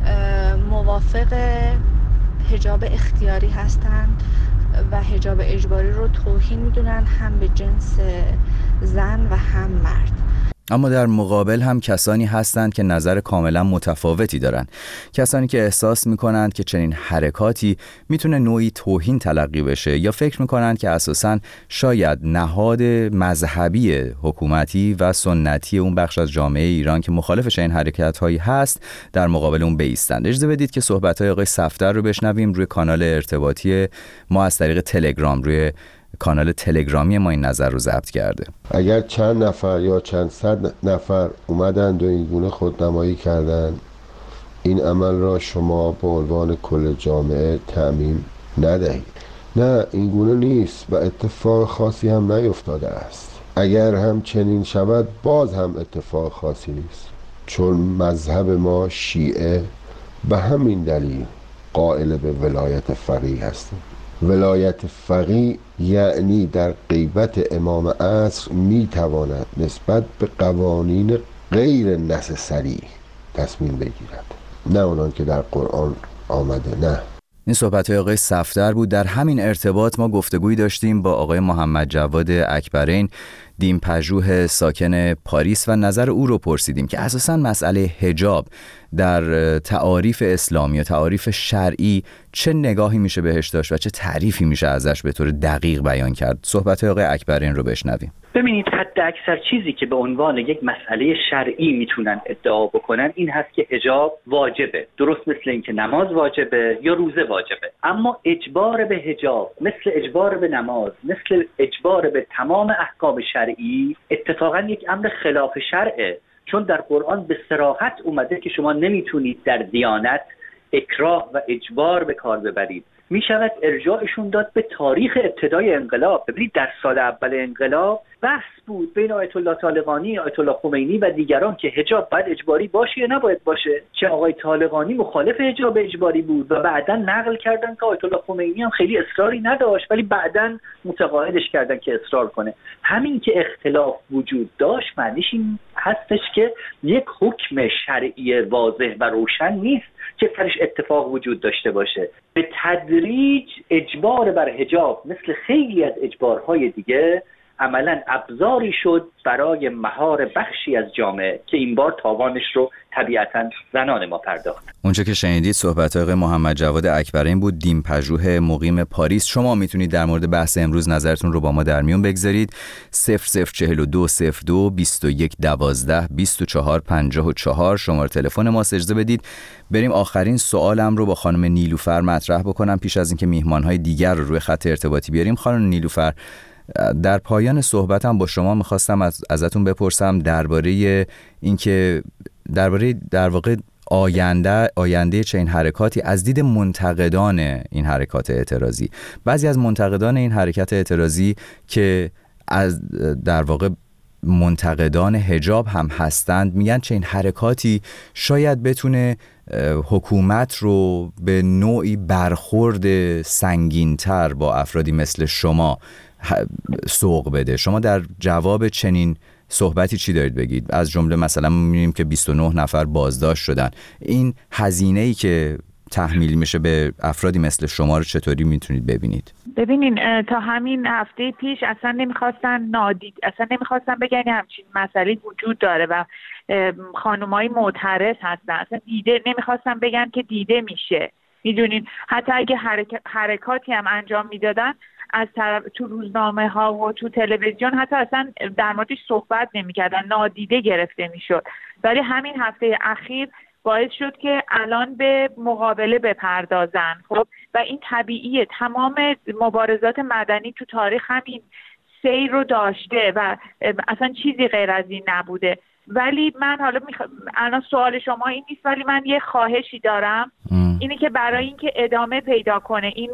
موافق حجاب اختیاری هستند و حجاب اجباری رو توهین میدونن، هم به جنس زن و هم مرد. اما در مقابل هم کسانی هستند که نظر کاملا متفاوتی دارند. کسانی که احساس میکنند که چنین حرکاتی میتونه نوعی توهین تلقی بشه یا فکر میکنند که اساساً شاید نهاد مذهبی حکومتی و سنتی اون بخش از جامعه ایران که مخالف چنین حرکت‌هایی هست در مقابل اون بایستند. اجازه بدید که صحبت‌های آقای صفدر رو بشنویم روی کانال ارتباطی ما از طریق تلگرام. روی کانال تلگرامی ما این نظر رو ضبط کرده. اگر چند نفر یا چند صد نفر اومدند و این گونه خودنمایی کردند، این عمل را شما به عنوان کل جامعه تعمیم ندهید. نه، این گونه نیست و اتفاق خاصی هم نیفتاده است. اگر هم چنین شود باز هم اتفاق خاصی نیست، چون مذهب ما شیعه به همین دلیل قائل به ولایت فقیه هستیم. ولایت فقیه یعنی در غیبت امام عصر می تواند نسبت به قوانین غیر نص صریح تصمیم بگیرد، نه اونان که در قرآن آمده. نه. این صحبت های آقای صفدر بود. در همین ارتباط ما گفتگویی داشتیم با آقای محمد جواد اکبرین، دیم پژوه ساکن پاریس و نظر او رو پرسیدیم که اساساً مسئله حجاب در تعاریف اسلامی یا تعاریف شرعی چه نگاهی میشه بهش داشت و چه تعریفی میشه ازش به طور دقیق بیان کرد. صحبت آقای اکبرین رو بشنویم. ببینید، حد اکثر چیزی که به عنوان یک مسئله شرعی میتونن ادعا بکنن این هست که حجاب واجبه، درست مثل اینکه نماز واجبه یا روزه واجبه. اما اجبار به حجاب مثل اجبار به نماز، مثل اجبار به تمام احکام شرعی اتفاقا یک امر خلاف شرعه، چون در قرآن به صراحت اومده که شما نمیتونید در دیانت اکراه و اجبار به کار ببرید. می شود ارجاعشون داد به تاریخ ابتدای انقلاب. ببینید در سال اول انقلاب بحث بود بین آیت الله طالقانی، آیت الله خمینی و دیگران که حجاب باید اجباری باشه یا نباید باشه. چه آقای طالقانی مخالف حجاب اجباری بود و بعداً نقل کردن که آیت الله خمینی هم خیلی اصراری نداشت ولی بعداً متقاعدش کردن که اصرار کنه. همین که اختلاف وجود داشت معنیش این هستش که یک حکم شرعی واضح و روشن نیست که درش اتفاق وجود داشته باشه. به تدریج اجبار بر حجاب مثل خیلی از اجبارهای دیگه عملاً ابزاری شد برای مهار بخشی از جامعه که این بار تاوانش رو طبیعتاً زنان ما پرداخت. اونچه که شنیدید صحبت آقای محمد جواد اکبرین بود، دیم پژوه مقیم پاریس. شما میتونید در مورد بحث امروز نظرتون رو با ما در میون بگذارید. صفر صفر چهل و دو صفر دو بیست و یک دوازده بیست و چهار پنجاه و چهار شماره تلفن ما. اجازه بدید بریم آخرین سوالم رو با خانم نیلوفر مطرح بکنم پیش از اینکه میهمانهای دیگر رو روی خط ارتباطی بیاریم. خانم نیلوفر، در پایان صحبتم با شما میخواستم از ازتون بپرسم درباره اینکه درباره در واقع آینده آینده چنین حرکاتی از دید منتقدان این حرکات اعتراضی. بعضی از منتقدان این حرکت اعتراضی که از در واقع منتقدان حجاب هم هستند میگن چنین حرکاتی شاید بتونه حکومت رو به نوعی برخورد سنگین‌تر با افرادی مثل شما سوق بده. شما در جواب چنین صحبتی چی دارید بگید؟ از جمله مثلا می‌بینیم که بیست و نه نفر بازداشت شدن. این هزینه‌ای که تحمیل میشه به افرادی مثل شما رو چطوری میتونید ببینید؟ ببینین، تا همین هفته پیش اصلا نمیخواستن نادید اصلا نمیخواستن بگن همچین مسئله وجود داره و خانمای معترض هستن، اصلا دیده نمیخواستن بگن که دیده میشه. میدونین حتی اگه حرک... حرکاتی هم انجام میدادن از طرف تو روزنامه ها و تو تلویزیون حتی اصلا در موردش صحبت نمیکردن، نادیده گرفته میشد. ولی همین هفته اخیر باعث شد که الان به مقابله بپردازن. خب و این طبیعیه، تمام مبارزات مدنی تو تاریخ همین سیر رو داشته و اصلا چیزی غیر از این نبوده. ولی من حالا میخ... الان سوال شما این نیست، ولی من یه خواهشی دارم ام. اینه که برای اینکه ادامه پیدا کنه این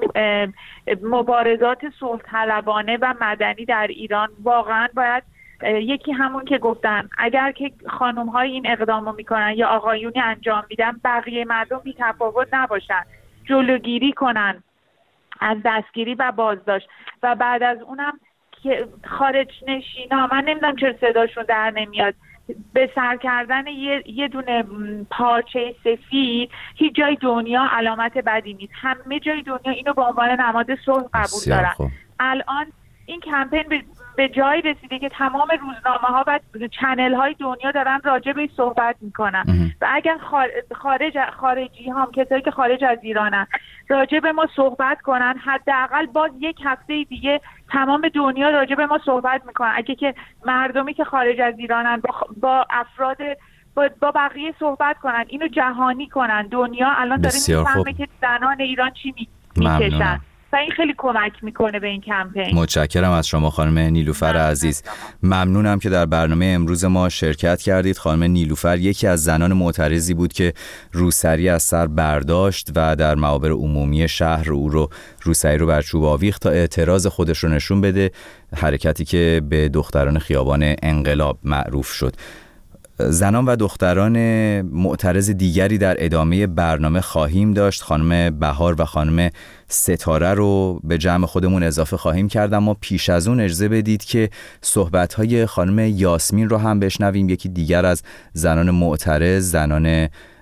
مبارزات صلح طلبانه و مدنی در ایران، واقعا باید یکی همون که گفتن اگر که خانم های این اقدامو میکنن یا آقایونی انجام میدن بقیه مردم بی تفاوت نباشن، جلوگیری کنن از دستگیری و بازداشت و بعد از اونم که خارج نشینا، من نمیدونم چرا صداشون در نمیاد، به سر کردن یه, یه دونه پارچه سفید هیچ جای دنیا علامت بدی نیست. همه جای دنیا اینو به عنوان نماد صلح قبول دارن. الان این کمپین به جایی رسیده که تمام روزنامه ها و چنل های دنیا دارن راجع به صحبت میکنن و اگر خارج خارجی هم کسایی که خارج از ایرانن راجع به ما صحبت کنن، حداقل باز یک هفته دیگه تمام دنیا راجع به ما صحبت میکنن. اگه که مردمی که خارج از ایرانن با, با افراد با, با بقیه صحبت کنن، اینو جهانی کنن، دنیا الان داره میفهمه که زنان ایران چی میکشن و این خیلی کمک میکنه به این کمپین. متشکرم از شما خانم نیلوفر عزیز. ممنونم که در برنامه امروز ما شرکت کردید. خانم نیلوفر یکی از زنان معترضی بود که روسری از سر برداشت و در معابر عمومی شهر او رو روسری رو بر چوب آویخت تا اعتراض خودش رو نشون بده، حرکتی که به دختران خیابان انقلاب معروف شد. زنان و دختران معترض دیگری در ادامه برنامه خواهیم داشت. خانم بهار و خانم ستاره رو به جمع خودمون اضافه خواهیم کرد، اما پیش از اون اجازه بدید که صحبت‌های خانم یاسمین رو هم بشنویم، یکی دیگر از زنان معترض، زنان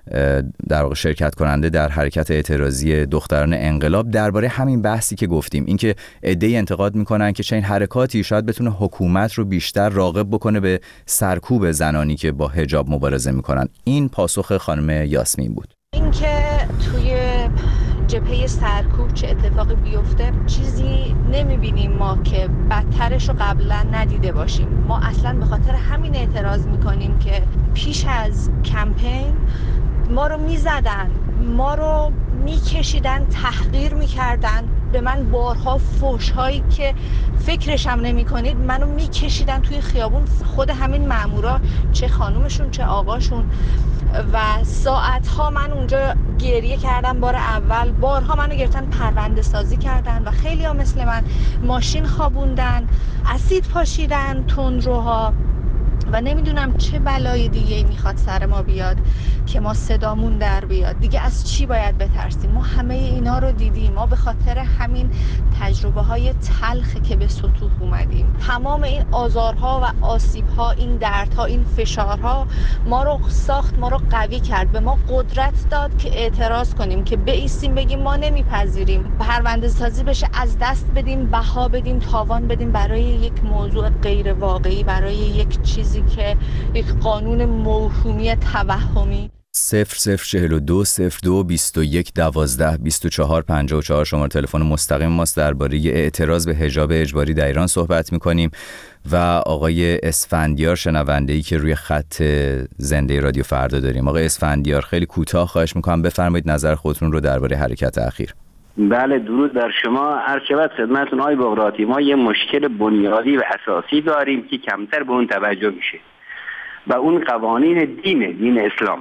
در واقع شرکت کننده در حرکت اعتراضی دختران انقلاب درباره همین بحثی که گفتیم، اینکه عده‌ای انتقاد میکنن که چنین حرکاتی شاید بتونه حکومت رو بیشتر راغب بکنه به سرکوب زنانی که با حجاب مبارزه میکنن. این پاسخ خانم یاسمین بود. اینکه توی جبهه سرکوب چه اتفاقی بیفته چیزی نمیبینیم ما که بدترش رو قبلا ندیده باشیم. ما اصلا به خاطر همین اعتراض میکنیم که پیش از کمپین ما رو میزدن، ما رو میکشیدن، تحقیر میکردن. به من بارها فحش هایی که فکرش هم نمی کنید منو میکشیدن توی خیابون، خود همین مامورا، چه خانومشون چه آقاشون، و ساعت ها من اونجا گریه کردم. بار اول بارها منو گرفتن پرونده سازی کردن و خیلی ها مثل من ماشین خوابوندن، اسید پاشیدن تندروها و نمیدونم چه بلای دیگه میخواد سر ما بیاد که ما صدامون در بیاد. دیگه از چی باید بترسیم؟ ما همه اینا رو دیدیم. ما به خاطر همین تجربه های تلخ که به سطوح اومدیم، تمام این آزارها و آسیبها، این دردها، این فشارها ما رو ساخت، ما رو قوی کرد، به ما قدرت داد که اعتراض کنیم، که بایستیم بگیم ما نمیپذیریم، پرونده سازی بشه، از دست بدیم، بها بدیم، تاوان بدیم برای یک موضوع غیر واقعی، برای یک چیزی که یک قانون موهومی توهمی. صفر صفر چهل و دو صفر دو بیست و یک دوازده بیست و چهار پنجاه و چهار شماره تلفن مستقیم ماست. درباره اعتراض به حجاب اجباری در ایران صحبت می‌کنیم و آقای اسفندیار شنونده‌ای که روی خط زنده رادیو فردا داریم. آقای اسفندیار خیلی کوتاه خواهش می‌کنم بفرمایید نظر خودتون رو درباره حرکت اخیر. بله، درود بر شما. عرض شود خدمتتون آقای بغراتی، ما یه مشکل بنیادی و اساسی داریم که کمتر به اون توجه میشه و اون قوانین دین دین اسلام.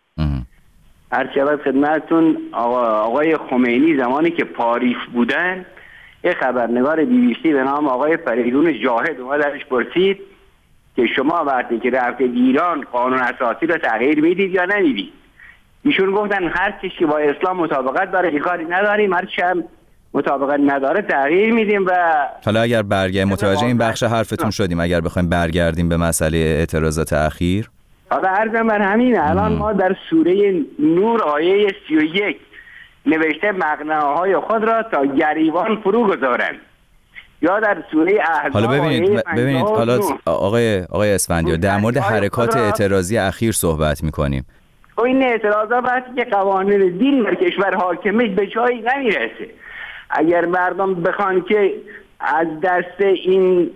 عرض شود خدمتتون آقا آقای خمینی زمانی که پاریس بودن، یه خبرنگار بی‌بی‌سی به نام آقای فریدون جاهد اومد ازش پرسید که شما وقتی که رفتید ایران قانون اساسی رو تغییر میدید یا نمیدید؟ ایشون گفتن هر چیزی که با اسلام مطابقت داره کاری نداریم، هر چی هم مطابقت نداره تغییر میدیم. و حالا اگر برگردیم متوجه این بخش حرفتون شدیم، اگر بخوایم برگردیم به مسئله اعتراضات اخیر، حالا عرضم بر همینه. الان ما در سوره نور آیه سی و یک نوشته مقنعه‌های خود را تا گریبان فرو گذارند، یا در سوره احزاب حالا ببینید ببینید حالا آقای آقای اسفندیار در مورد حرکات اعتراضی اخیر صحبت می‌کنیم. و این اعتراضات وقتی که قوانین دین در کشور حاکمه به جایی نمیرسه. اگر مردم بخوان که از دست این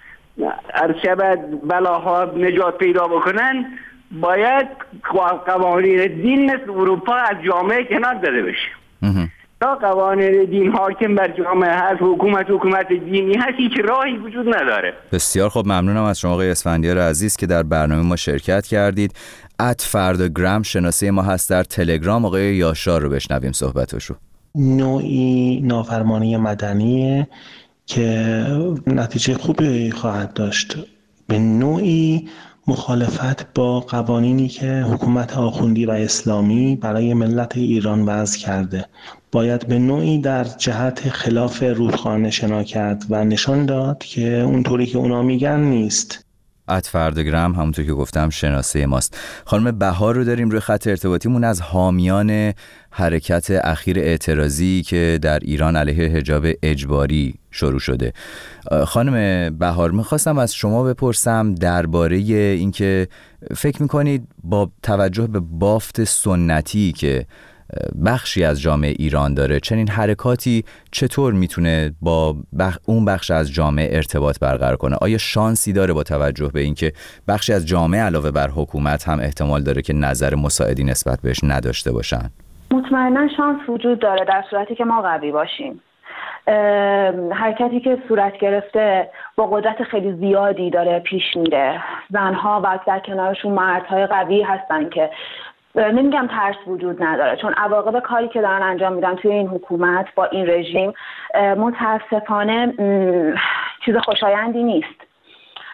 ارشبت بلاها نجات پیدا بکنن، باید قوانین دین مثل اروپا از جامعه کنار داده بشه. تا قوانین دین حاکم بر جامعه هست، حکومت حکومت دینی هست، هیچ راهی وجود نداره. بسیار خب، ممنونم از شما آقای اسفندیار عزیز که در برنامه ما شرکت کردید. ات فرداگرام شناسه ما هست در تلگرام. آقای یاشار رو بشنویم صحبتشو. نوعی نافرمانی مدنیه که نتیجه خوبی خواهد داشت، به نوعی مخالفت با قوانینی که حکومت آخوندی و اسلامی برای ملت ایران وضع کرده. باید به نوعی در جهت خلاف رودخانه شنا کرد و نشان داد که اونطوری که اونا میگن نیست. ات فرداگرام همونطور که گفتم شناسه ماست. خانم بهار رو داریم روی خط ارتباطیمون از حامیان حرکت اخیر اعتراضی که در ایران علیه حجاب اجباری شروع شده. خانم بهار، میخواستم از شما بپرسم درباره اینکه فکر میکنید با توجه به بافت سنتی که بخشی از جامعه ایران داره، چنین حرکاتی چطور میتونه با بخ... اون بخش از جامعه ارتباط برقرار کنه؟ آیا شانسی داره با توجه به اینکه بخشی از جامعه علاوه بر حکومت هم احتمال داره که نظر مساعدی نسبت بهش نداشته باشن؟ مطمئنا شانس وجود داره در صورتی که ما قوی باشیم. حرکتی که صورت گرفته با قدرت خیلی زیادی داره پیش میره. زنها و در کنارشون مردهای قوی هستن که نمیگم ترس وجود نداره، چون عواقب کاری که دارن انجام میدن توی این حکومت با این رژیم متاسفانه چیز خوشایندی نیست.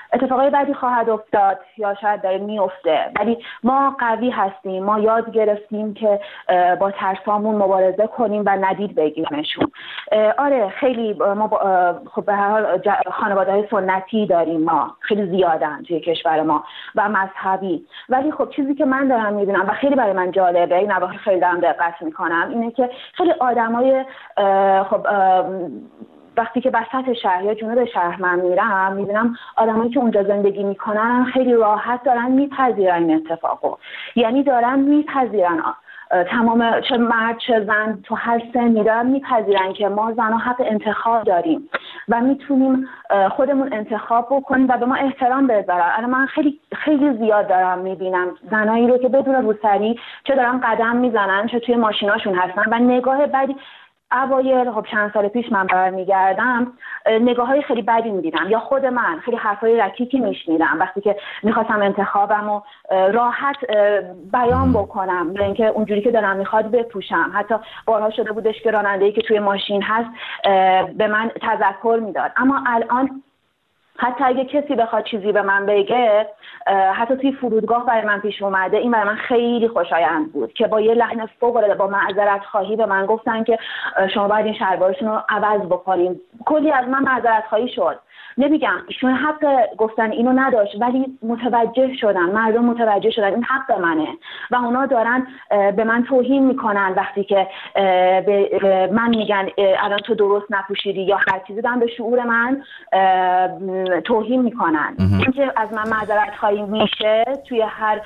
اتفاقای بدی خواهد افتاد یا شاید داره میفته، ولی ما قوی هستیم. ما یاد گرفتیم که با ترسامون مبارزه کنیم و ندید بگیرمشون. آره خیلی ما خب به هر حال خانواده‌های سنتی داریم، ما خیلی زیادن توی کشور ما و مذهبی، ولی خب چیزی که من دارم میبینم و خیلی برای من جالبه، این نواحی خیلی دارم دقت میکنم، اینه که خیلی آدمای خب وقتی که وسط شهر یا جنوب شهر من میرم میبینم آدمایی که اونجا زندگی میکنن خیلی راحت دارن میپذیرن این اتفاقو، یعنی دارن میپذیرن تمام چه مرد چه زن تو هر سنی دارن میپذیرن که ما زنها حق انتخاب داریم و میتونیم خودمون انتخاب بکنیم و به ما احترام بذارن. الان من خیلی خیلی زیاد دارم میبینم زنایی رو که بدون روسری چه دارن قدم میزنن چه توی ماشیناشون هستن و نگاه بدی. اوایل خب چند سال پیش من برمیگردم نگاه های خیلی بدی میدیدم، یا خود من خیلی حرفای رکیکی میشنیدم وقتی که میخواستم انتخابم و راحت بیان بکنم، یا اینکه اونجوری که دلم میخواد بپوشم. حتی بارها شده بودش که راننده‌ای که توی ماشین هست به من تذکر میداد. اما الان حتی اگه کسی بخواد چیزی به من بگه، حتی توی فرودگاه برای من پیش اومده، این برای من خیلی خوشایند بود که با یه لحن فوق‌العاده با معذرت خواهی به من گفتن که شما باید این شلوارتون رو عوض بکنین. کلی از من معذرت خواهی شد. نمیگم ایشون حق گفتن اینو نداشت، ولی متوجه شدن، مردم متوجه شدن این حق منه و اونا دارن به من توهین میکنن وقتی که به من میگن الان تو درست نپوشیدی یا هر چیزی، دارن به شعور من توهین میکنن. اینکه از من معذرت خواهی میشه توی هر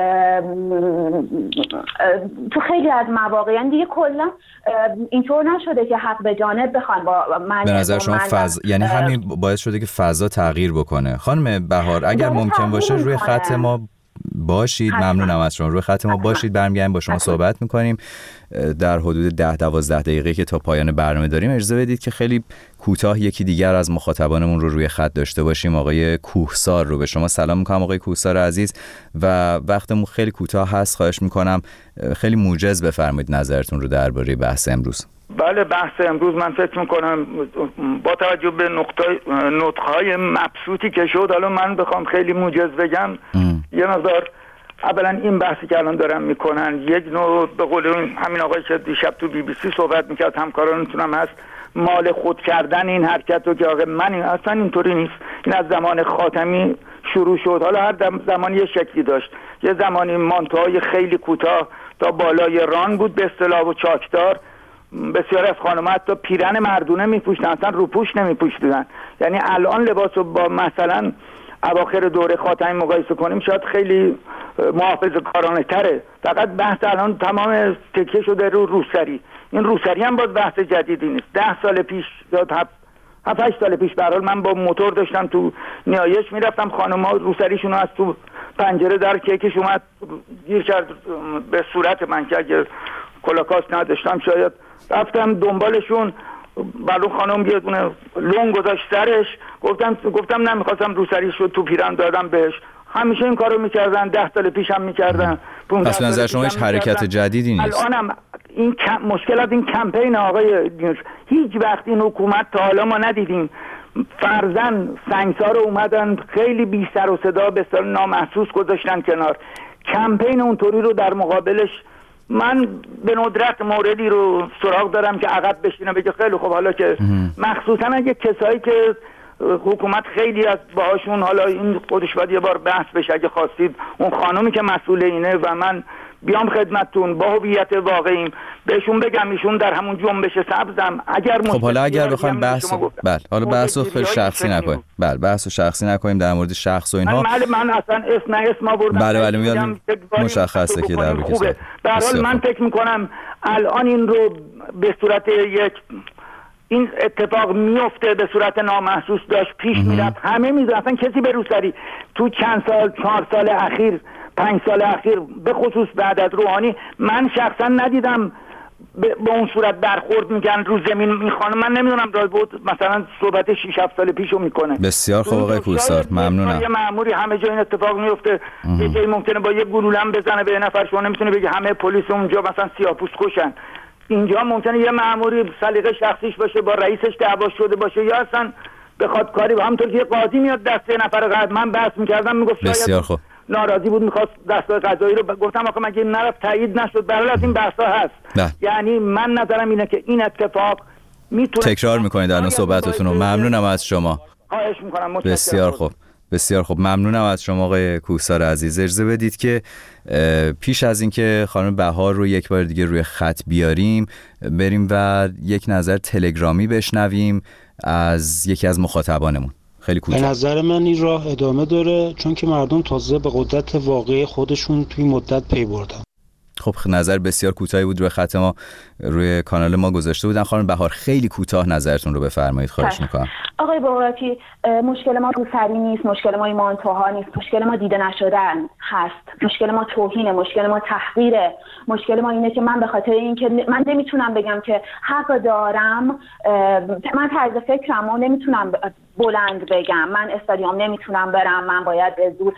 تو خیلی از مواقع، یعنی دیگه کلا اینطور نشده که حق به جانب بخوان با من. به نظر شما فضا، یعنی همین باعث شده که فضا تغییر بکنه. خانم بهار اگر ممکن باشه روی خط ما باشید، ممنونم از شما. روی خط ما باشید، برمیگردیم با شما صحبت میکنیم در حدود ده دوازده دقیقه که تا پایان برنامه داریم. اجازه بدید که خیلی کوتاه یکی دیگر از مخاطبانمون رو روی خط داشته باشیم. آقای کوهسار رو به شما سلام میکنم. آقای کوهسار عزیز، و وقتمون خیلی کوتاه هست، خواهش میکنم خیلی موجز بفرمایید نظرتون رو درباره بحث امروز. بله، بحث امروز من فکر میکنم با توجه به نطق‌های مبسوطی که شد، حالا من بخوام خیلی موجز بگم ام. یه مقدار اولا این بحثی که الان دارن میکنن یک نوع به قول همین آقایی که دیشب تو بی بی سی صحبت میکرد، همکارانتون هم هست، مال خود کردن این حرکت رو که آقا من این اصلا اینطوری نیست، این از زمان خاتمی شروع شد. حالا هر زمان یه شکلی داشت. یه زمانی مانتوهای خیلی کوتاه تا بالای ران بود به اصطلاح و چاکدار، بسیار از خانم‌ها حتی پیرن مردونه میپوشتن، اصلا روپوش نمیپوشیدن. یعنی الان لباس رو با مثلا اواخر دوره خاتمی مقایسه کنیم شاید خیلی محافظه‌کارانه تره. فقط بحث الان تمام تکیه شده رو روسری. این روسری هم باز بحث جدیدی نیست. ده سال پیش یا هفت هشت سال پیش به هر حال من با موتور داشتم تو نیایش میرفتم، خانم‌ها روسریشون رو از تو پنجره در کیکش اومد گیر کرد به صورت من که اگه کلاکاس نداشتم شاید رفتم دنبالشون، بعد اون خانم یه دونه لون گذاشت سرش، گفتم گفتم نمیخواستم روسریش رو تو پیرن دادم بهش. همیشه این کارو میکردن، ده سال پیش هم میکردن. پس نظر شما هیچ حرکت جدیدی نیست؟ الانم این کم... مشکل از این کمپین آقای نیوز، هیچ وقت این حکومت تا حالا ما ندیدیم. فرزن سنگسار اومدن خیلی بی سر و صدا به اصطلاح نامحسوس گذاشتن کنار. کمپین اونطوری رو در مقابلش من به ندرت موردی رو سراغ دارم که عقب بشینه بگه خیلی خب حالا که مخصوصا اگه کسایی که حکومت خیلی از باهاشون، حالا این خودش باید یه بار بحث بشه اگه خواستید، اون خانومی که مسئول اینه و من بیام خدمتتون با هویت واقعیم بهشون بگم ایشون در همون جنبش سبزم. اگر خب حالا اگر بخوایم بحث بله حالا بحثو خیلی شخصی نکنیم، بله بحثو شخصی نکنیم در مورد شخص و اینها. من من اصلا اسم نه اسم آوردم. بله بله میگم مشخصه که در بکشه. به هر حال من فکر میکنم الان این رو به صورت یک این اتفاق میفته به صورت نامحسوس داشت پیش میرفت، همه میدونن. اصلا کسی به روسری تو چند سال چهار سال اخیر پنج سال اخیر به خصوص بعد از روحانی من شخصا ندیدم به اون صورت برخورد میگن رو زمین. این خانم من نمیدونم راه بود مثلا صحبت شش هفت سال پیشو میکنه. بسیار خوب آقای کوهسار، ممنونم. یه مأموری همه جا این اتفاق میفته، یه جایی ممکنه با یه گلولم بزنه به نفر، شما نمیتونه بگی همه پلیس اونجا مثلا سیاه‌پوست کشن. اینجا ممکنه یه مأموری سلیقه شخصیش باشه با رئیسش دعوا شده باشه یا اصلا بخواد کاری همونطور که قاضی میاد دست یه نفر قضا، من بحث میکردم میگفت بسیار خوب ناراضی بود میخواست دستگاه قضایی رو، گفتم آخه مگه نرفت تایید نشد؟ برای از این بحثا هست نه. یعنی من نظرم اینه که این اتفاق میتونه. تکرار میکنید الان صحبتتون رو. ممنونم از شما. خواهش میکنم. بسیار خوب بسیار خوب ممنونم از شما آقای کوهسار عزیز. اجازه بدید که پیش از اینکه خانم بهار رو یک بار دیگه روی خط بیاریم بریم و یک نظر تلگرامی بشنویم از یکی از مخاطبانمون. خیلی کوتاه. به نظر من این راه ادامه داره، چون که مردم تازه به قدرت واقعی خودشون توی مدت پی بردن. خب نظر بسیار کوتاهی بود روی خط ما، روی کانال ما گذاشته بودن. خانم بهار خیلی کوتاه نظرتون رو بفرمایید خواهش میکنم. آقای بغراتی، مشکل ما روسری نیست، مشکل ما ایمانتوها نیست، مشکل ما دیده نشدن هست، مشکل ما توهینه، مشکل ما تحقیره، مشکل ما اینه که من به خاطر اینکه من نمیتونم بگم که حق دارم، من طرز فکرم و نمیتونم بلند بگم، من استادیوم نمیتونم برم، من باید به زور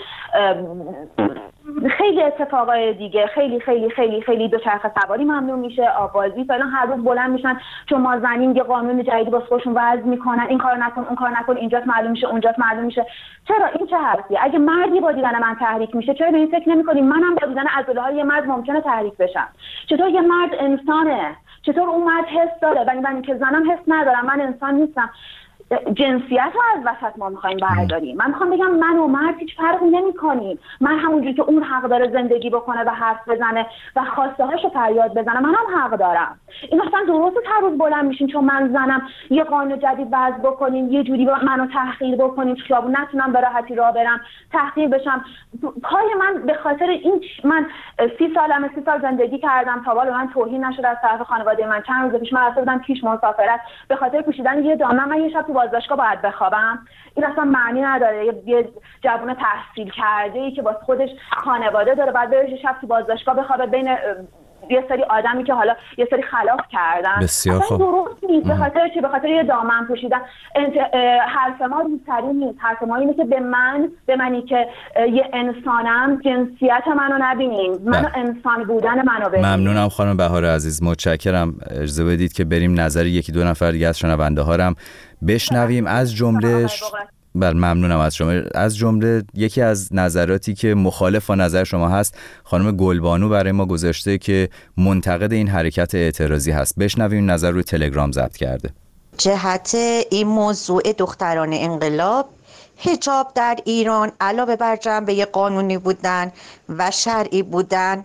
خیلی اتفاقای دیگه، خیلی خیلی خیلی خیلی دوچرخه سواری ممنوع میشه، آبازی فعلا هر روز بلند میشن چون ما زنیم یه قانون جدیدی واسه خودشون وضع میکنن، این کار نکن اون کار نکن، اینجاست معلوم میشه اونجاست معلوم میشه. چرا این چه حرفیه؟ اگه مردی با دیدن من تحریک میشه چرا به این فکر نمیکنیم منم با دیدن عضله‌های یه مرد ممکنه تحریک بشم؟ چطور یه مرد انسانه؟ چطور اون مرد حس داره؟ ولی من که زنم حس ندارم، من انسان نیستم. جنسیت رو از وسط ما میخوایم برداریم. من میخوام بگم من و مرد هیچ فرقی نمی‌کنیم. من همونجوری که اون حق داره زندگی بکنه و حرف بزنه و خواسته هاشو فریاد بزنه، منم حق دارم. این اصلا درسته هر روز بلند میشین چون من زنم یه قانون جدید وضع بکنین، یه جوری منو تحقیر بکنین، خیابون نتونم به راحتی راه برم، تحقیر بشم. پای من به خاطر این من سی سالمه، سی سال زندگی کردم تا حالا من توهین نشده از طرف خانواده من. چند روز پیش من رفته بودم کیش مسافرت به خاطر پوشیدن یه دامن من یه شب بازداشتگاه باید بخوابم. این اصلا معنی نداره. یه, یه جوان تحصیل کرده ای که واسه خودش خانواده داره بعد بره شب تو بازداشتگاه بخوابه بین یه سری آدمی که حالا یه سری خلاف کردن. بسیار خوب. درست نیست. به خاطر چی؟ به خاطر یه دامن پوشیدن. حرف ما روسری نیست. حرف ما اینه که به من به منی که یه انسانم جنسیت منو نبینین، منو انسان بودن منو ببینین. ممنونم خانم بهار عزیز، متشکرم. اجازه بدید که بریم نظر یکی دو نفر دیگه از شنونده ها هم بشنویم. از جمله بله ممنونم از شما. از جمله یکی از نظراتی که مخالف با نظر شما هست خانم گلبانو برای ما گذاشته که منتقد این حرکت اعتراضی هست. بشنویم نظر روی تلگرام ضبط کرده. جهت این موضوع دختران انقلاب، حجاب در ایران علاوه بر جنبه قانونی بودن و شرعی بودن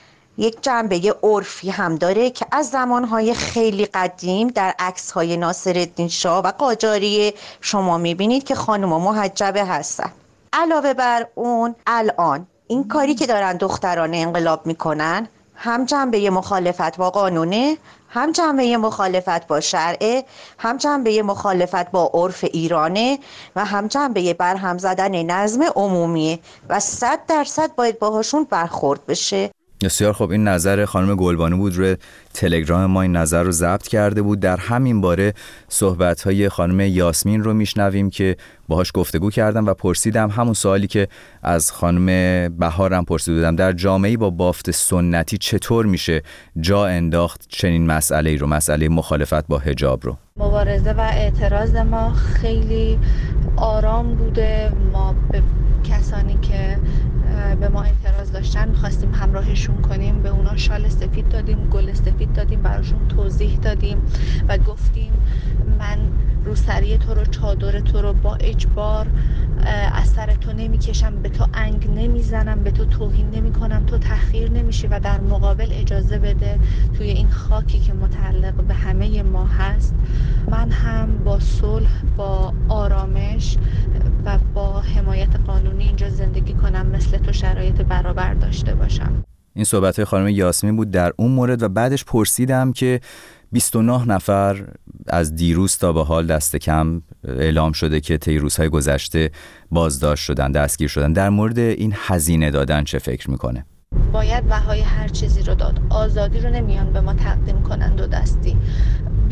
یک جنبه عرفی هم داره که از زمانهای خیلی قدیم در عکس‌های ناصرالدین شاه و قاجاری شما می‌بینید که خانم‌ها محجبه هستن. علاوه بر اون الان این کاری که دارن دختران انقلاب میکنن هم جنبه مخالفت با قانونه، هم جنبه مخالفت با شرعه، هم جنبه مخالفت با عرف ایرانه و هم جنبه برهم زدن نظم عمومیه و صد درصد باید باهاشون برخورد بشه. بسیار خب، این نظر خانم گلبانو بود. روی تلگرام ما این نظر رو ضبط کرده بود. در همین باره صحبت‌های خانم یاسمین رو میشنویم که باهاش گفتگو کردم و پرسیدم همون سوالی که از خانم بهارم پرسیده بودم، در جامعه‌ای با بافت سنتی چطور میشه جا انداخت چنین مسئله‌ای رو، مسئله مخالفت با حجاب رو؟ مبارزه و اعتراض ما خیلی آرام بوده. ما به کسانی که به ما اعتراض داشتن می‌خواستیم همراهشون کنیم، به اونا شال سفید دادیم، گل سفید دادیم، براشون توضیح دادیم و گفتیم من روسری تو رو، چادر تو رو با اجبار از سر تو نمیکشم، به تو انگ نمیزنم، به تو توهین نمی کنم، تو تحقیر نمیشی و در مقابل اجازه بده توی این خاکی که متعلق به همه ما هست من هم با صلح، با آرامش و با حمایت قانونی اینجا زندگی کنم، مثل تو شرایط برابر داشته باشم. این صحبت‌های خانم یاسمین بود در اون مورد و بعدش پرسیدم که بیست و نه نفر از دیروز تا به حال دست کم اعلام شده که طی روزهای گذشته بازداشت شدن، دستگیر شدن. در مورد این هزینه دادن چه فکر میکنه؟ باید بهای هر چیزی رو داد. آزادی رو نمیان به ما تقدیم کنن دو دستی.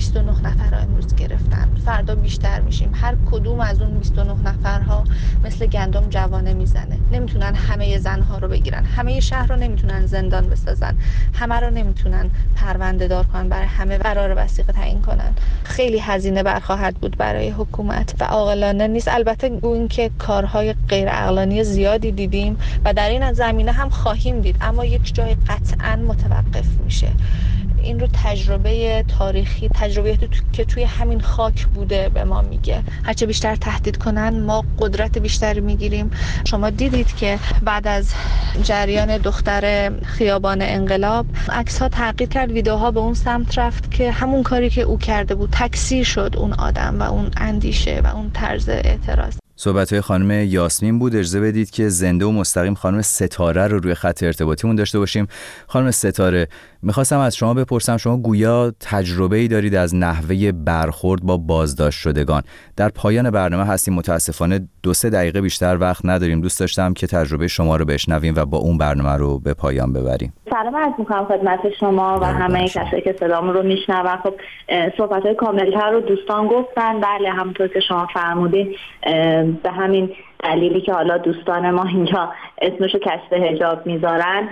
بیست و نه نفر رو امروز گرفتن، فردا بیشتر میشیم. هر کدوم از اون بیست و نه نفرها مثل گندم جوانه میزنه. نمیتونن همه زنها رو بگیرن، همه شهر رو نمیتونن زندان بسازن، همه رو نمیتونن پرونده دار کنن، برای همه قرار وثیقه تعیین کنن. خیلی هزینه برخواهد بود برای حکومت و عاقلانه نیست. البته اون که کارهای غیر عقلانی زیادی دیدیم و در این زمینه هم خواهیم دید، اما یک جای قطعاً متوقف میشه. این رو تجربه تاریخی، تجربه که توی همین خاک بوده به ما میگه. هرچه بیشتر تهدید کنن ما قدرت بیشتری میگیریم. شما دیدید که بعد از جریان دختر خیابان انقلاب عکس ها تغییر کرد، ویدیوها به اون سمت رفت که همون کاری که او کرده بود تکثیر شد، اون آدم و اون اندیشه و اون طرز اعتراض. صحبت‌های خانم یاسمین بود. اجازه بدید که زنده و مستقیم خانم ستاره رو روی خط ارتباطیمون داشته باشیم. خانم ستاره، میخواستم از شما بپرسم، شما گویا تجربه‌ای دارید از نحوه برخورد با بازداشت شدگان. در پایان برنامه هستیم، متاسفانه دو سه دقیقه بیشتر وقت نداریم. دوست داشتم که تجربه شما رو بشنویم و با اون برنامه رو به پایان ببریم. سلام عرض می‌کنم خدمت شما و همه کسایی که صدامون رو میشنون. خب صحبت‌های کامل‌تر رو دوستان گفتن. بله، همونطور که شما فرمودین، به همین دلیلی که حالا دوستان ما اینجا اسمشو کشف حجاب میذارن،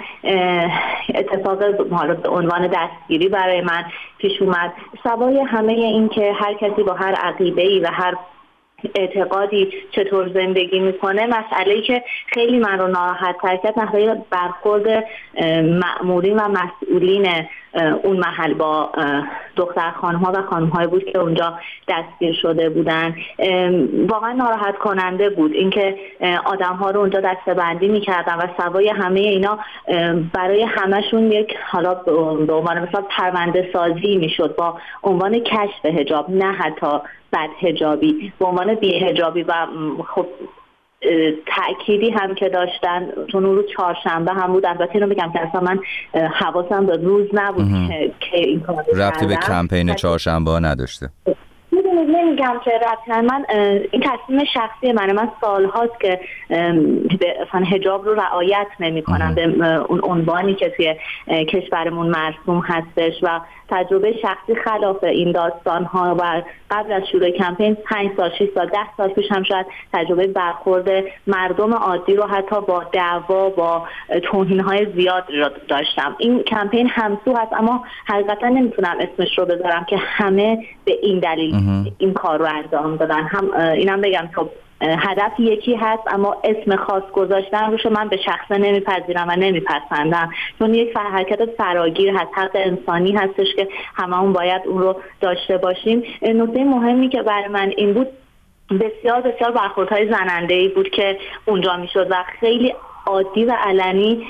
اتفاق حالا به عنوان دستگیری برای من پیش اومد. سوای همه این که هر کسی با هر عقیده‌ای و هر اعتقادی چطور زندگی میکنه، مسئله‌ای که خیلی من رو ناراحت تر کرد نحوه برخورد مأمورین و مسئولین اون محل با دختر خانم‌ها و خانم‌های بود که اونجا دستگیر شده بودن. واقعا ناراحت کننده بود اینکه آدم‌ها رو اونجا دسته‌بندی می‌کردن و سوای همه اینا برای همشون یک حالا به عنوان مثلا پرونده سازی میشد با عنوان کشف حجاب، نه حتی بد حجابی، به عنوان بی حجابی. و خب تأکیدی هم که داشتن، چون اون روز چهارشنبه هم بود. البته اینو بگم که اصلا من حواسم به روز نبود که, که این کار ربطی به کمپین چهارشنبه نداشته. نمیگم که ربطی، من این تصمیم شخصی منه. من سالهاست که مثلا حجاب رو رعایت نمی کنم به اون عنوانی که توی کشورمون مرسوم هستش و تجربه شخصی خلاف این داستان ها و قبل از شروع کمپین پنج سال شش سال ده سال پیش هم شاید تجربه برخورد مردم عادی رو حتی با دعوا با توهین های زیاد داشتم. این کمپین همسو هست، اما حقیقتا نمیتونم اسمش رو بذارم که همه به این دلیل این کار رو انجام دادن. هم اینم بگم خب هدف یکی هست، اما اسم خاص گذاشتن روش من به شخصه نمیپذیرم و نمیپسندم، چون یک حرکت فراگیر هست، حق انسانی هستش که هممون باید اون رو داشته باشیم. نکته مهمی که برای من این بود، بسیار بسیار برخوردهای زننده‌ای بود که اونجا میشد و خیلی عادی و علنی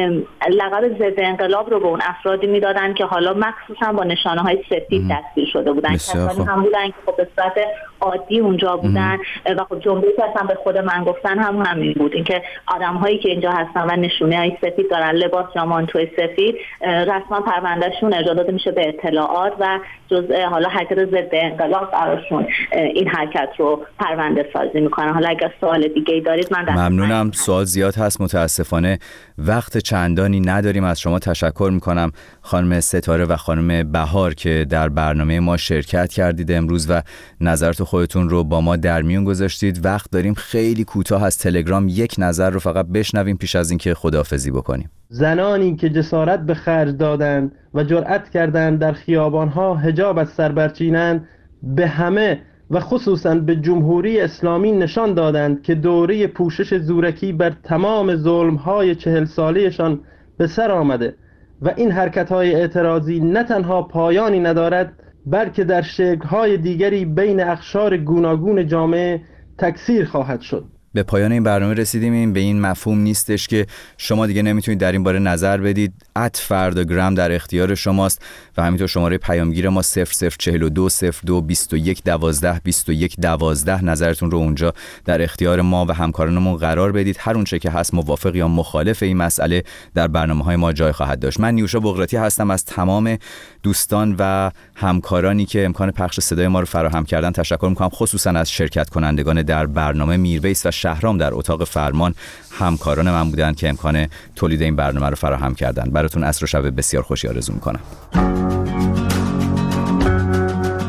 لقب ضد انقلاب رو به اون افرادی میدادن که حالا مخصوصا با نشانه های سفید دستگیر شده بودن. کسانی هم بودن که خب به صورت عادی اونجا بودن ام. و خب جمله که اصلا به خود من گفتن همون همین بود، اینکه آدم هایی که اینجا هستن و نشونه های سفید دارن، لباس یا مانتوی سفید، رسما پروندهشون ارجاع داده میشه به اطلاعات و جزء حالا حرکت ضد انقلاب براشون این حرکت رو پرونده سازی میکنن. حالا اگر سوال دیگه ای دارید من ممنونم. سوال زیاد هست، متاسفانه وقت چندانی نداریم. از شما تشکر میکنم خانم ستاره و خانم بهار که در برنامه ما شرکت کردید امروز و نظرات خودتون رو با ما در میون گذاشتید. وقت داریم، خیلی کوتاه از تلگرام یک نظر رو فقط بشنویم پیش از اینکه خداحافظی بکنیم. زنانی که جسارت به خرج دادند و جرأت کردند در خیابانها حجاب از سر برچینند، به همه و خصوصا به جمهوری اسلامی نشان دادند که دوره پوشش زورکی بر تمام ظلم‌های چهل سالهشان به سر آمده و این حرکت‌های اعتراضی نه تنها پایانی ندارد، بلکه در شکل‌های دیگری بین اقشار گوناگون جامعه تکثیر خواهد شد. به پایان این برنامه رسیدیم. این به این مفهوم نیستش که شما دیگه نمیتونید در این باره نظر بدید. ات فرداگرام در اختیار شماست و همینطور شماره پیامگیر ما صفر صفر چهل و دو صفر دو بیست و یک دوازده بیست و یک دوازده. نظرتون رو اونجا در اختیار ما و همکارانمون قرار بدید. هر اونچه که هست موافق یا مخالف این مسئله در برنامه‌های ما جای خواهد داشت. من نیوشا بقراتی هستم. از تمام دوستان و همکارانی که امکان پخش صدای ما رو فراهم کردن تشکر می‌کنم، خصوصا از شرکت کنندگان در برنامه میرویس و شهرام در اتاق فرمان، همکاران من بودن که امکان تولید این برنامه رو فراهم کردن. براتون عصر و شب بسیار خوشی آرزو می‌کنم.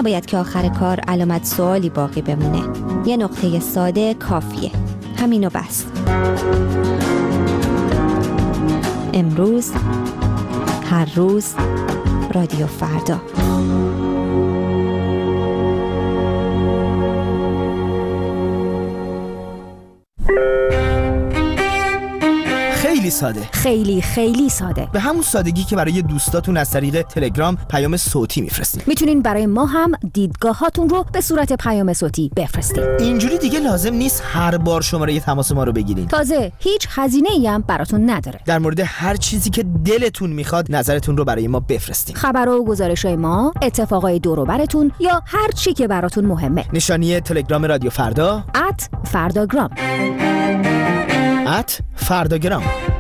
نباید که آخر کار علامت سوالی باقی بمونه. یه نقطه ساده کافیه. همینو بس. امروز، هر روز، رادیو فردا. خیلی ساده، خیلی خیلی ساده، به همون سادگی که برای دوستاتون از طریق تلگرام پیام صوتی میفرستین. میتونین برای ما هم دیدگاهاتون رو به صورت پیام صوتی بفرستین. اینجوری دیگه لازم نیست هر بار شماره تماس ما رو بگیرین. تازه هیچ هزینه‌ای هم براتون نداره. در مورد هر چیزی که دلتون میخواد نظرتون رو برای ما بفرستین. خبر و گزارش‌های ما، اتفاقای دور و براتون یا هر چی که براتون مهمه. نشانی تلگرام رادیو فردا ات فرداگرام ات فرداگرام